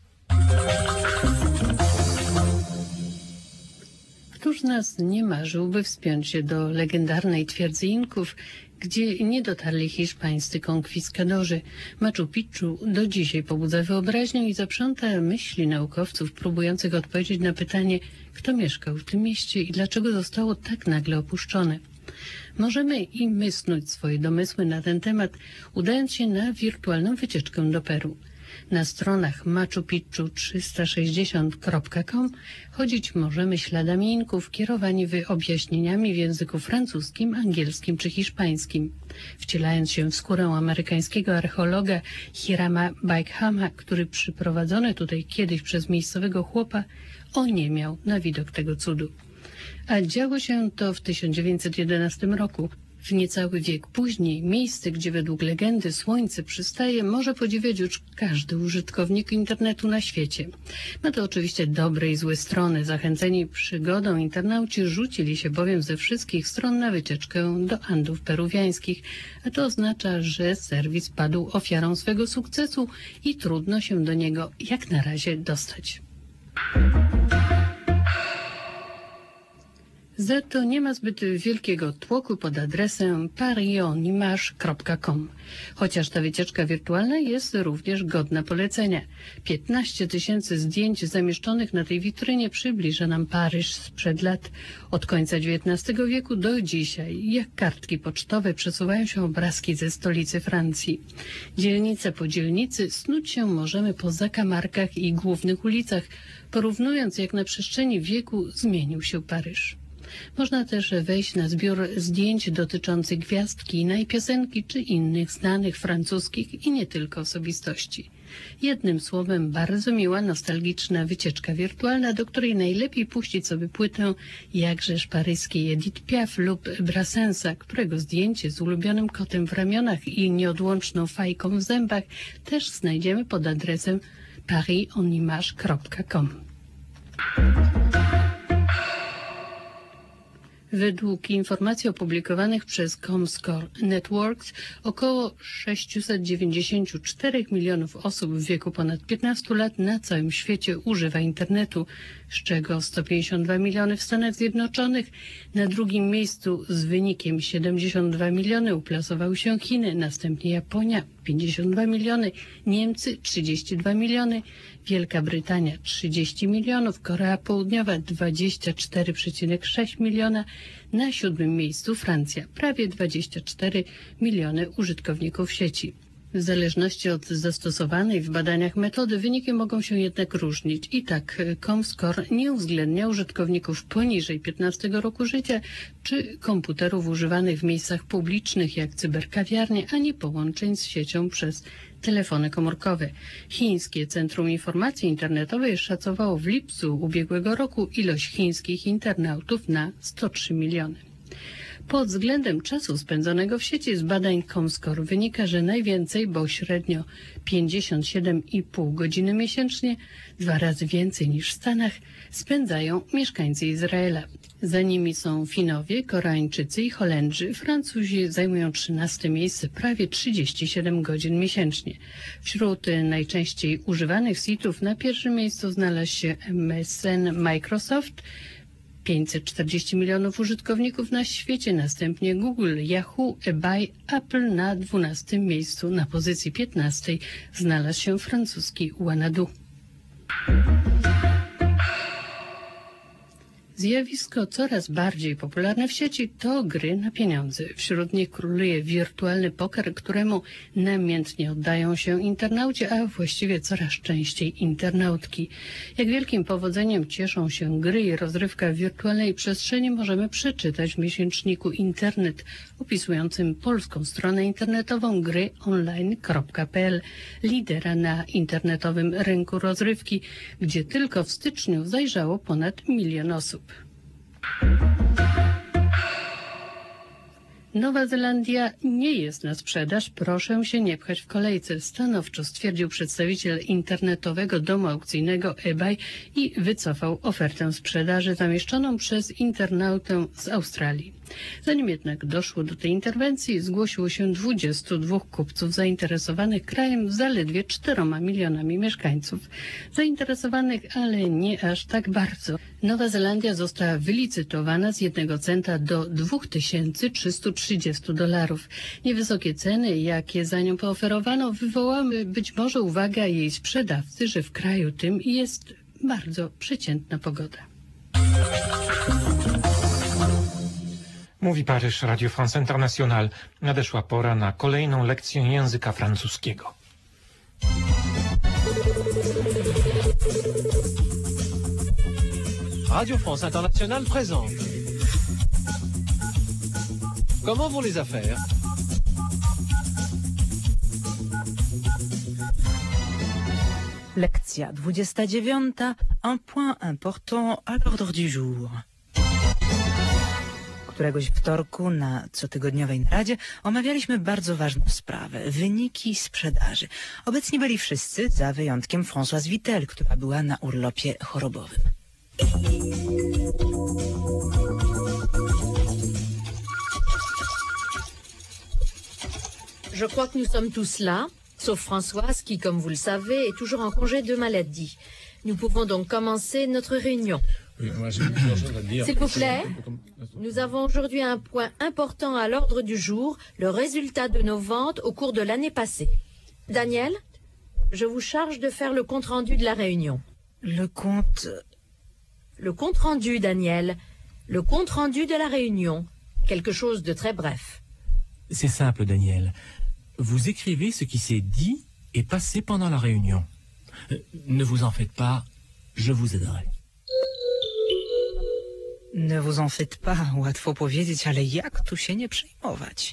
Któż z nas nie marzyłby wspiąć się do legendarnej twierdzy Inków, gdzie nie dotarli hiszpańscy konkwiskadorzy? Machu Picchu do dzisiaj pobudza wyobraźnię i zaprząta myśli naukowców próbujących odpowiedzieć na pytanie, kto mieszkał w tym mieście i dlaczego zostało tak nagle opuszczone. Możemy i my snuć swoje domysły na ten temat, udając się na wirtualną wycieczkę do Peru. Na stronach machu picchu trzysta sześćdziesiąt kropka com chodzić możemy śladami Inków kierowani objaśnieniami w języku francuskim, angielskim czy hiszpańskim. Wcielając się w skórę amerykańskiego archeologa Hirama Bajkhama, który przyprowadzony tutaj kiedyś przez miejscowego chłopa oniemiał na widok tego cudu. A działo się to w tysiąc dziewięćset jedenastym roku. W niecały wiek później miejsce, gdzie według legendy słońce przystaje, może podziwiać już każdy użytkownik internetu na świecie. Ma to oczywiście dobre i złe strony. Zachęceni przygodą internauci rzucili się bowiem ze wszystkich stron na wycieczkę do Andów peruwiańskich, a to oznacza, że serwis padł ofiarą swego sukcesu i trudno się do niego jak na razie dostać. Za to nie ma zbyt wielkiego tłoku pod adresem paris en images kropka com. Chociaż ta wycieczka wirtualna jest również godna polecenia. piętnaście tysięcy zdjęć zamieszczonych na tej witrynie przybliża nam Paryż sprzed lat. Od końca dziewiętnastego wieku do dzisiaj, jak kartki pocztowe, przesuwają się obrazki ze stolicy Francji. Dzielnica po dzielnicy snuć się możemy po zakamarkach i głównych ulicach, porównując, jak na przestrzeni wieku zmienił się Paryż. Można też wejść na zbiór zdjęć dotyczących gwiazdki, najpiosenki czy innych znanych francuskich i nie tylko osobistości. Jednym słowem, bardzo miła, nostalgiczna wycieczka wirtualna, do której najlepiej puścić sobie płytę jakżeż paryskiej Edith Piaf lub Brassensa, którego zdjęcie z ulubionym kotem w ramionach i nieodłączną fajką w zębach też znajdziemy pod adresem paris en images kropka com. Według informacji opublikowanych przez Comscore Networks około sześćset dziewięćdziesiąt cztery milionów osób w wieku ponad piętnastu lat na całym świecie używa internetu, z czego sto pięćdziesiąt dwa miliony w Stanach Zjednoczonych. Na drugim miejscu z wynikiem siedemdziesiąt dwa miliony uplasowały się Chiny, następnie Japonia pięćdziesiąt dwa miliony, Niemcy trzydzieści dwa miliony, Wielka Brytania trzydzieści milionów, Korea Południowa dwadzieścia cztery przecinek sześć miliona, na siódmym miejscu Francja prawie dwadzieścia cztery miliony użytkowników sieci. W zależności od zastosowanej w badaniach metody wyniki mogą się jednak różnić. I tak Comscore nie uwzględnia użytkowników poniżej piętnastego roku życia czy komputerów używanych w miejscach publicznych jak cyberkawiarnie, ani połączeń z siecią przez telefony komórkowe. Chińskie Centrum Informacji Internetowej szacowało w lipcu ubiegłego roku ilość chińskich internautów na sto trzy miliony. Pod względem czasu spędzonego w sieci z badań Comscore wynika, że najwięcej, bo średnio pięćdziesiąt siedem i pół godziny miesięcznie, dwa razy więcej niż w Stanach, spędzają mieszkańcy Izraela. Za nimi są Finowie, Koreańczycy i Holendrzy. Francuzi zajmują trzynaste miejsce, prawie trzydzieści siedem godzin miesięcznie. Wśród najczęściej używanych sitów na pierwszym miejscu znalazł się M S N Microsoft, pięćset czterdzieści milionów użytkowników na świecie, następnie Google, Yahoo, eBay, Apple na dwunastym miejscu. Na pozycji piętnastej znalazł się francuski Wanadu. Zjawisko coraz bardziej popularne w sieci to gry na pieniądze. Wśród nich króluje wirtualny poker, któremu namiętnie oddają się internauci, a właściwie coraz częściej internautki. Jak wielkim powodzeniem cieszą się gry i rozrywka w wirtualnej przestrzeni, możemy przeczytać w miesięczniku Internet opisującym polską stronę internetową gry online kropka p l, lidera na internetowym rynku rozrywki, gdzie tylko w styczniu zajrzało ponad milion osób. Nowa Zelandia nie jest na sprzedaż, proszę się nie pchać w kolejce, stanowczo stwierdził przedstawiciel internetowego domu aukcyjnego eBay i wycofał ofertę sprzedaży zamieszczoną przez internautę z Australii. Zanim jednak doszło do tej interwencji, zgłosiło się dwudziestu dwóch kupców zainteresowanych krajem z zaledwie czteroma milionami mieszkańców. Zainteresowanych, ale nie aż tak bardzo. Nowa Zelandia została wylicytowana z jednego centa do dwóch tysięcy trzystu trzydziestu dolarów. Niewysokie ceny, jakie za nią pooferowano, wywołały być może uwagę jej sprzedawcy, że w kraju tym jest bardzo przeciętna pogoda. Mówi Paryż, Radio France International. Nadeszła pora na kolejną lekcję języka francuskiego. Radio France International présente. Comment vont les affaires? Lekcja dwudziesta dziewiąta. Un point important à l'ordre du jour. Któregoś wtorku na cotygodniowej naradzie omawialiśmy bardzo ważną sprawę – wyniki sprzedaży. Obecni byli wszyscy, za wyjątkiem Françoise Vittel, która była na urlopie chorobowym. Je crois que nous sommes tous là, sauf Françoise qui, comme vous le savez, est toujours en congé de maladie. Nous pouvons donc commencer notre réunion. S'il vous plaît, nous avons aujourd'hui un point important à l'ordre du jour, le résultat de nos ventes au cours de l'année passée. Daniel, je vous charge de faire le compte-rendu de la réunion. Le compte... Le compte-rendu, Daniel. Le compte-rendu de la réunion. Quelque chose de très bref. C'est simple, Daniel. Vous écrivez ce qui s'est dit et passé pendant la réunion. Euh, ne vous en faites pas, je vous aiderai. Nie vous en faites pas, łatwo powiedzieć, ale jak tu się nie przejmować?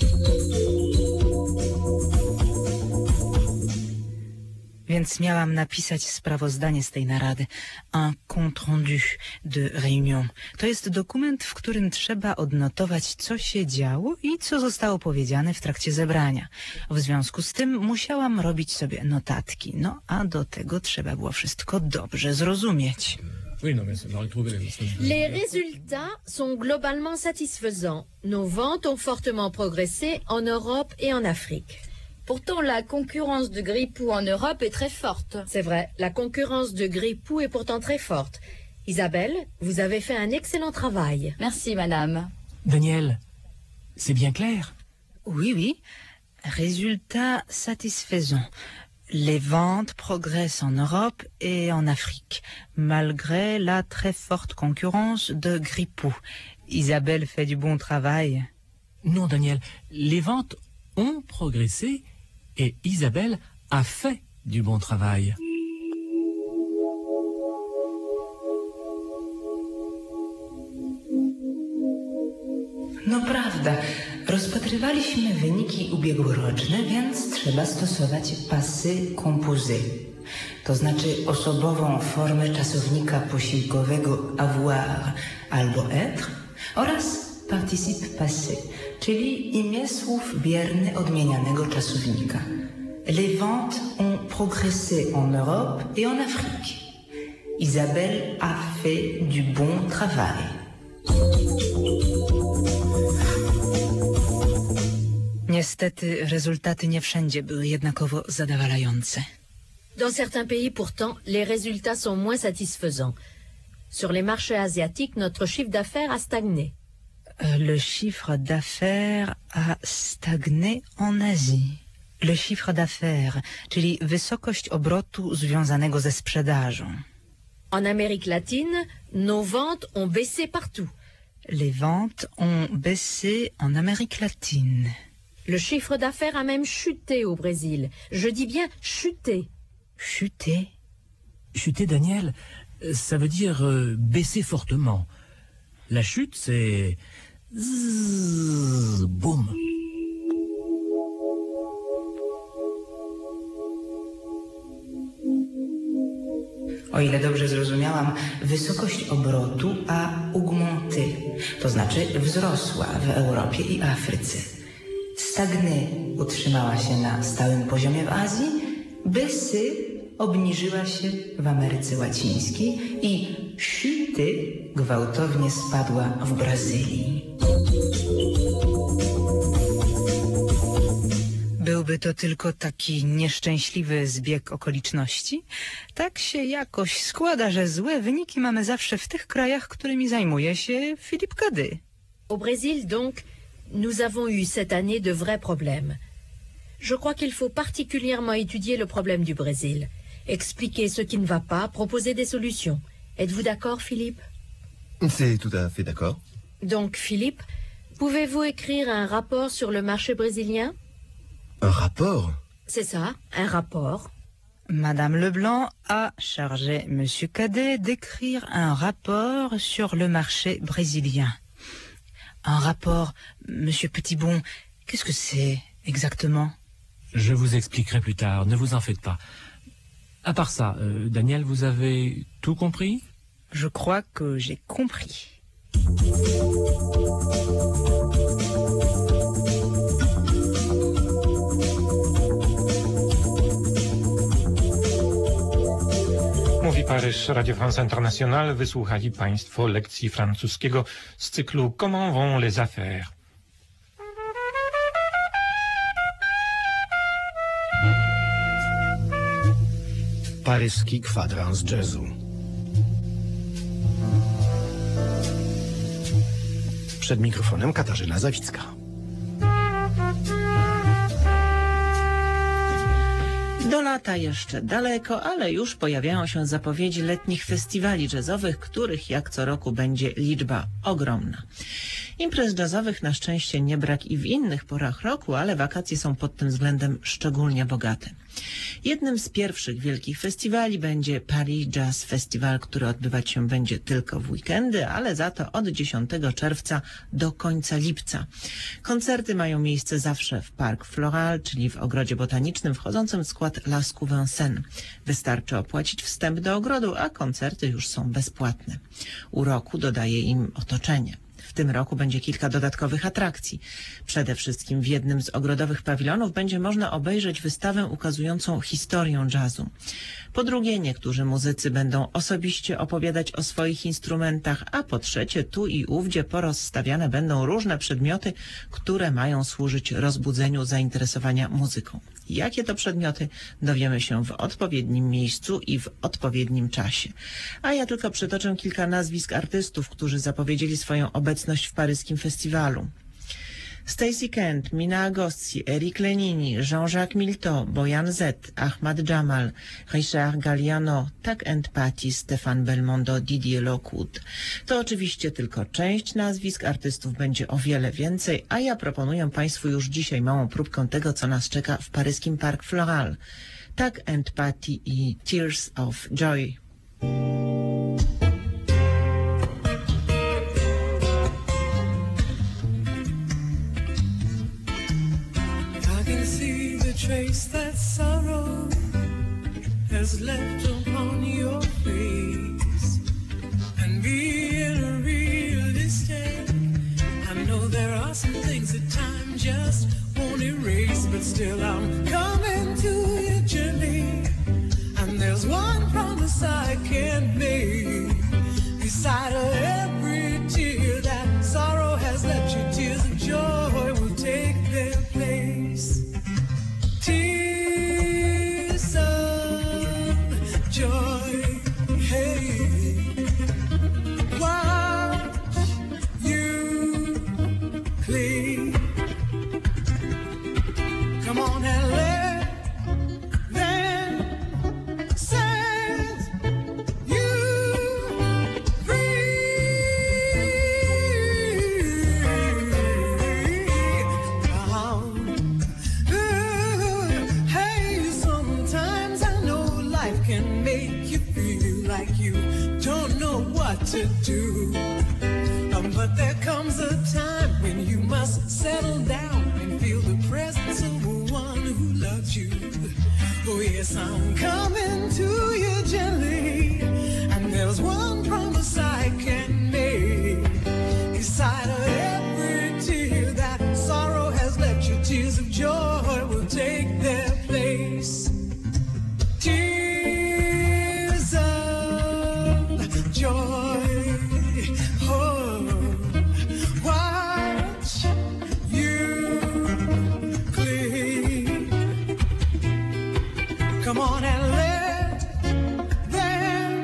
Więc miałam napisać sprawozdanie z tej narady, un compte rendu de réunion. To jest dokument, w którym trzeba odnotować, co się działo i co zostało powiedziane w trakcie zebrania. W związku z tym musiałam robić sobie notatki, no a do tego trzeba było wszystko dobrze zrozumieć. Les résultats sont globalement satisfaisants. Nos ventes ont fortement progressé en Europe et en Afrique. Pourtant, la concurrence de Gripou en Europe est très forte. C'est vrai, la concurrence de Gripou est pourtant très forte. Isabelle, vous avez fait un excellent travail. Merci, madame. Daniel, c'est bien clair? Oui, oui. Résultat satisfaisant. Les ventes progressent en Europe et en Afrique, malgré la très forte concurrence de Gripou. Isabelle fait du bon travail. Non, Daniel, les ventes ont progressé et Isabelle a fait du bon travail. No prawda, rozpatrywaliśmy wyniki ubiegłoroczne, więc trzeba stosować passé composé, to znaczy osobową formę czasownika posiłkowego avoir albo être oraz participe passé, czyli imię słów bierny odmienianego czasownika. Les ventes ont progressé en Europe et en Afrique. Isabelle a fait du bon travail. Niestety rezultaty nie wszędzie były jednakowo zadowalające. Dans certains pays, pourtant, les résultats sont moins satisfaisants. Sur les marchés asiatiques, notre chiffre d'affaires a stagné. Le chiffre d'affaires a stagné en Asie. Le chiffre d'affaires, czyli wysokość obrotu związanego ze sprzedażą. En Amérique latine, nos ventes ont baissé partout. Les ventes ont baissé en Amérique latine. Le chiffre d'affaires a même chuté au Brésil. Je dis bien chuté. Chuté? Chuter, Daniel, ça veut dire euh, baisser fortement. La chute, c'est... Zzz, boum. O ile dobrze zrozumiałam, wysokość obrotu a augmenté, to znaczy wzrosła w Europie i Afryce. Stagné utrzymała się na stałym poziomie w Azji, baissé obniżyła się w Ameryce Łacińskiej i chuté gwałtownie spadła w Brazylii. Byłby to tylko taki nieszczęśliwy zbieg okoliczności? Tak się jakoś składa, że złe wyniki mamy zawsze w tych krajach, którymi zajmuje się Philippe Cadet. Au Brésil, donc, nous avons eu cette année de vrais problèmes. Je crois qu'il faut particulièrement étudier le problème du Brésil, expliquer ce qui ne va pas, proposer des solutions. Êtes-vous d'accord, Philippe? C'est tout à fait d'accord. Donc, Philippe, pouvez-vous écrire un rapport sur le marché brésilien? Un rapport? C'est ça, un rapport. Madame Leblanc a chargé Monsieur Cadet d'écrire un rapport sur le marché brésilien. Un rapport, Monsieur Petitbon, qu'est-ce que c'est exactement? Je vous expliquerai plus tard, ne vous en faites pas. À part ça, euh, Daniel, vous avez tout compris? Je crois que j'ai compris. Mówi Paryż, Radio France Internationale. Wysłuchali Państwo lekcji francuskiego z cyklu Comment vont les affaires? Paryski kwadrans jazzu. Przed mikrofonem Katarzyna Zawicka. Do lata jeszcze daleko, ale już pojawiają się zapowiedzi letnich festiwali jazzowych, których jak co roku będzie liczba ogromna. Imprez jazzowych na szczęście nie brak i w innych porach roku, ale wakacje są pod tym względem szczególnie bogate. Jednym z pierwszych wielkich festiwali będzie Paris Jazz Festival, który odbywać się będzie tylko w weekendy, ale za to od dziesiątego czerwca do końca lipca. Koncerty mają miejsce zawsze w Parc Floral, czyli w ogrodzie botanicznym wchodzącym w skład Las Couvencenes. Wystarczy opłacić wstęp do ogrodu, a koncerty już są bezpłatne. Uroku dodaje im otoczenie. W tym roku będzie kilka dodatkowych atrakcji. Przede wszystkim w jednym z ogrodowych pawilonów będzie można obejrzeć wystawę ukazującą historię jazzu. Po drugie, niektórzy muzycy będą osobiście opowiadać o swoich instrumentach, a po trzecie, tu i ówdzie porozstawiane będą różne przedmioty, które mają służyć rozbudzeniu zainteresowania muzyką. Jakie to przedmioty, dowiemy się w odpowiednim miejscu i w odpowiednim czasie. A ja tylko przytoczę kilka nazwisk artystów, którzy zapowiedzieli swoją obecność w paryskim festiwalu. Stacey Kent, Mina Agoszi, Eric Lenini, Jean-Jacques Milteau, Boyan Z, Ahmad Jamal, Richard Galliano, Tak and Patty, Stéphane Belmondo, Didier Lockwood. To oczywiście tylko część nazwisk, artystów będzie o wiele więcej, a ja proponuję Państwu już dzisiaj małą próbkę tego, co nas czeka w paryskim Parc Floral. Tak and Patty i Tears of Joy. Trace that sorrow has left upon your face, and being realistic, I know there are some things that time just won't erase, but still I'm coming to you gently, and there's one promise I can't make. Beside of every tear that sorrow has left you, tears of joy will take their place. Tears of joy, hey, watch you clean. Come on and let them set you free. Um, can make you feel like you don't know what to do, um, but there comes a time when you must settle down and feel the presence of one who loves you. Oh yes, I'm coming to you gently, and there's one promise I can make. Beside of every tear that sorrow has left you, tears of joy will take their place. Tears of joy, oh, watch you clean. Come on and let them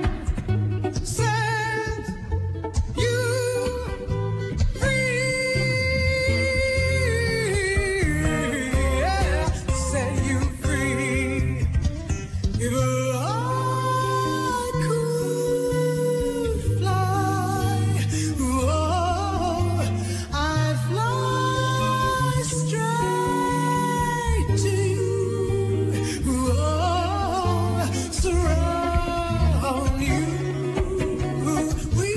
set you free. Yeah, set you free. If I could fly, oh, I'd fly straight to you, oh, surround you with my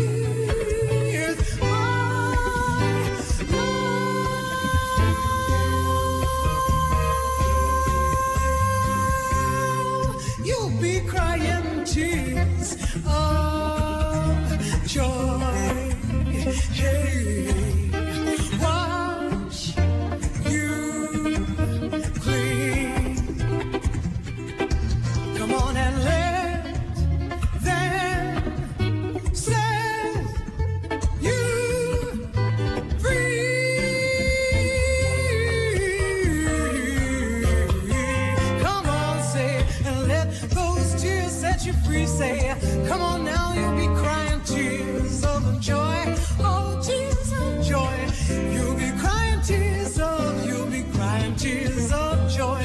love. You'll be crying tears of joy. Hey, watch you clean. Come on and let them set you free. Come on, say, and let those tears set you free. Say, come on now, you'll be crying tears of joy. Oh, tears of joy.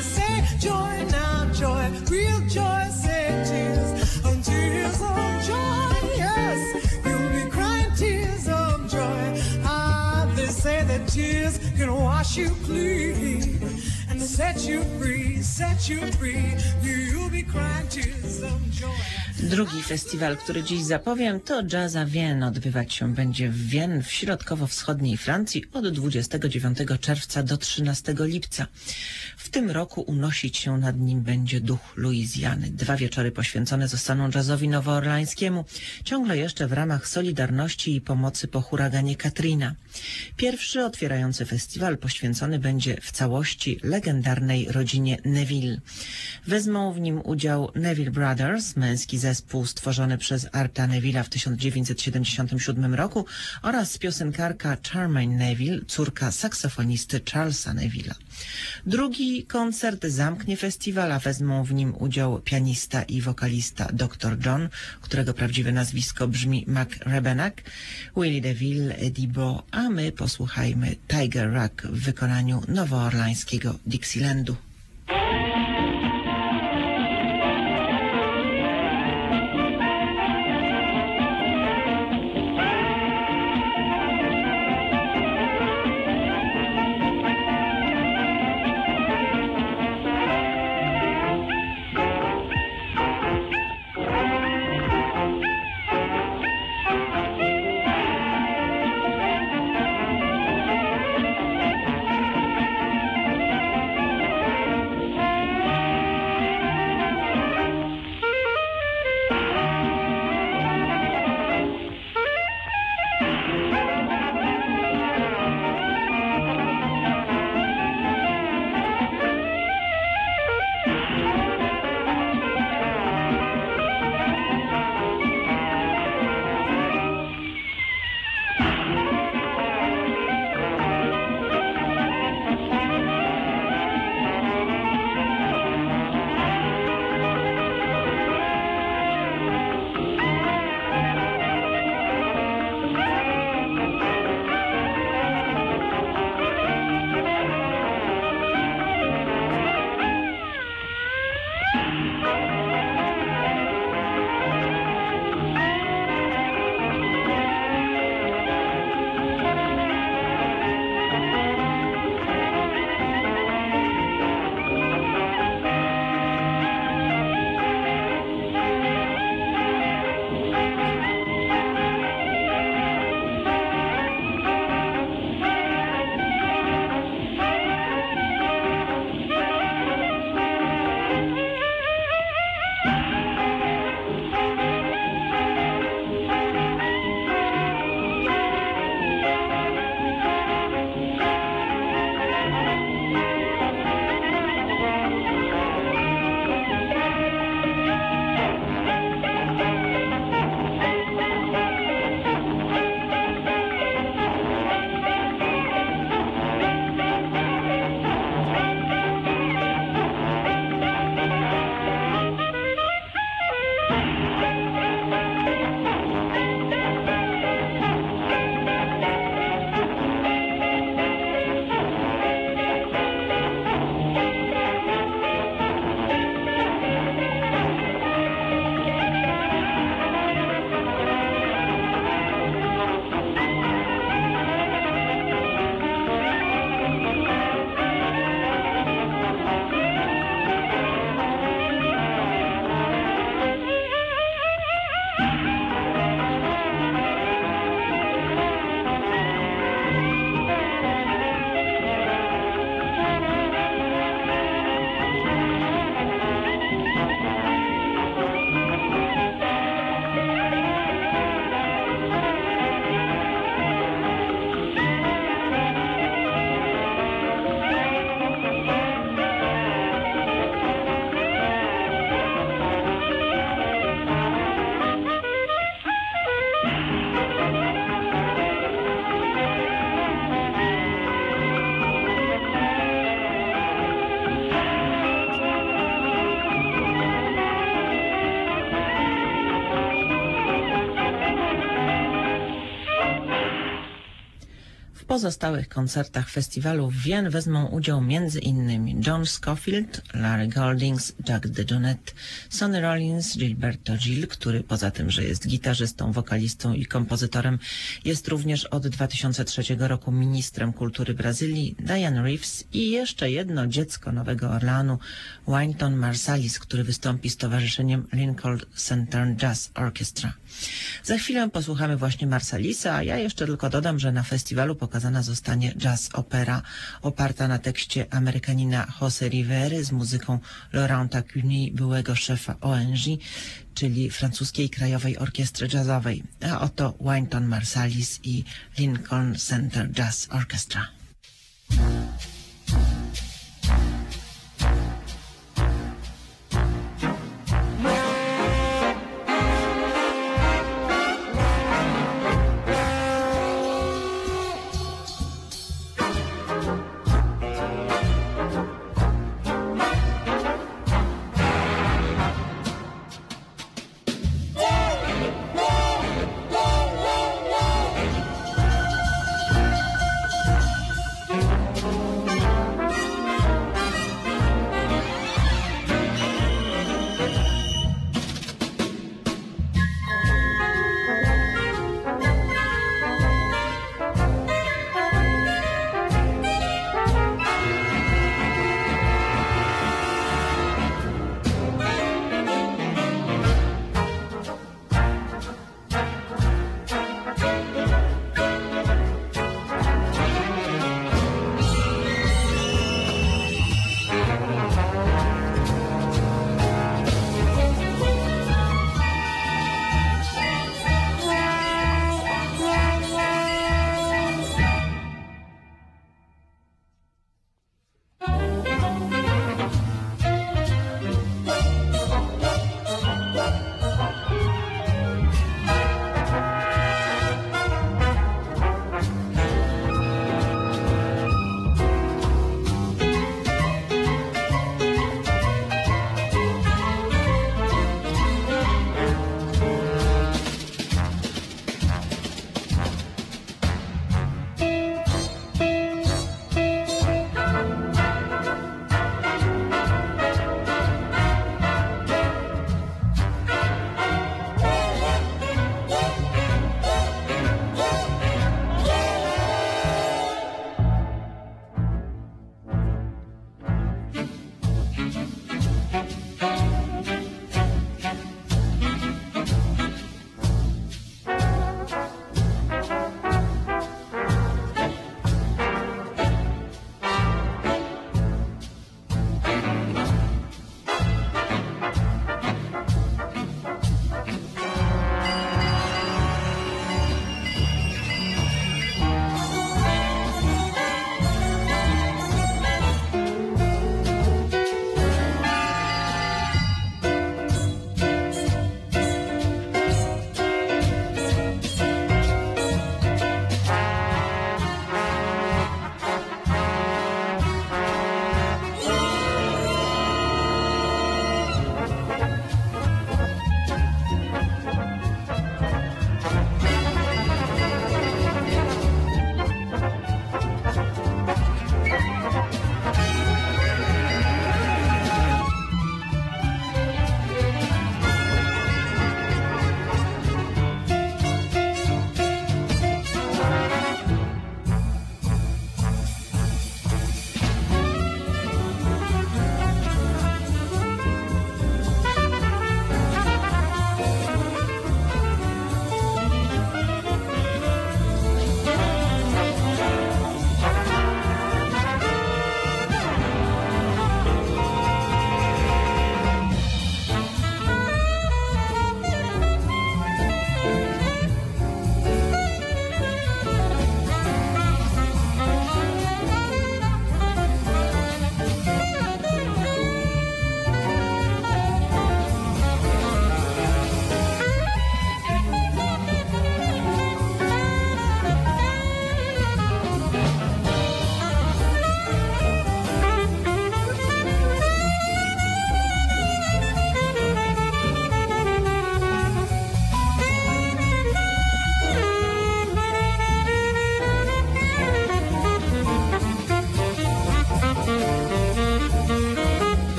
they say joy now, joy, real joy, say tears, oh, tears of joy, yes, you'll be crying tears of joy. Ah, they say that tears can wash you clean and set you free, set you free, you'll be crying tears of joy. Drugi festiwal, który dziś zapowiem, to Jazz à Vienne. Odbywać się będzie w Wien w środkowo-wschodniej Francji od dwudziestego dziewiątego czerwca do trzynastego lipca. W tym roku unosić się nad nim będzie duch Luizjany. Dwa wieczory poświęcone zostaną jazzowi nowoorlańskiemu, ciągle jeszcze w ramach solidarności i pomocy po huraganie Katrina. Pierwszy otwierający festiwal poświęcony będzie w całości legendarnej rodzinie Neville. Wezmą w nim udział Neville Brothers, męski zespół stworzony przez Arta Neville'a w tysiąc dziewięćset siedemdziesiątym siódmym roku oraz piosenkarka Charmaine Neville, córka saksofonisty Charlesa Neville'a. Drugi koncert zamknie festiwal, a wezmą w nim udział pianista i wokalista doktor John, którego prawdziwe nazwisko brzmi McRebenack, Willie DeVille, Eddie Bo, a my posłuchajmy Tiger Rock w wykonaniu nowoorlańskiego Dixielandu. Thank pozostałych koncertach festiwalu w Wien wezmą udział między innymi John Scofield, Larry Goldings, Jack DeJohnette, Sonny Rollins, Gilberto Gil, który poza tym, że jest gitarzystą, wokalistą i kompozytorem, jest również od dwa tysiące trzeciego roku ministrem kultury Brazylii, Diane Reeves i jeszcze jedno dziecko Nowego Orleanu, Wynton Marsalis, który wystąpi z towarzyszeniem Lincoln Center Jazz Orchestra. Za chwilę posłuchamy właśnie Marsalisa, a ja jeszcze tylko dodam, że na festiwalu pokazana zostanie jazz opera oparta na tekście Amerykanina José Rivery z muzyką Laurenta Cuny, byłego szefa O N G, czyli francuskiej krajowej orkiestry jazzowej. A oto Wynton Marsalis i Lincoln Center Jazz Orchestra.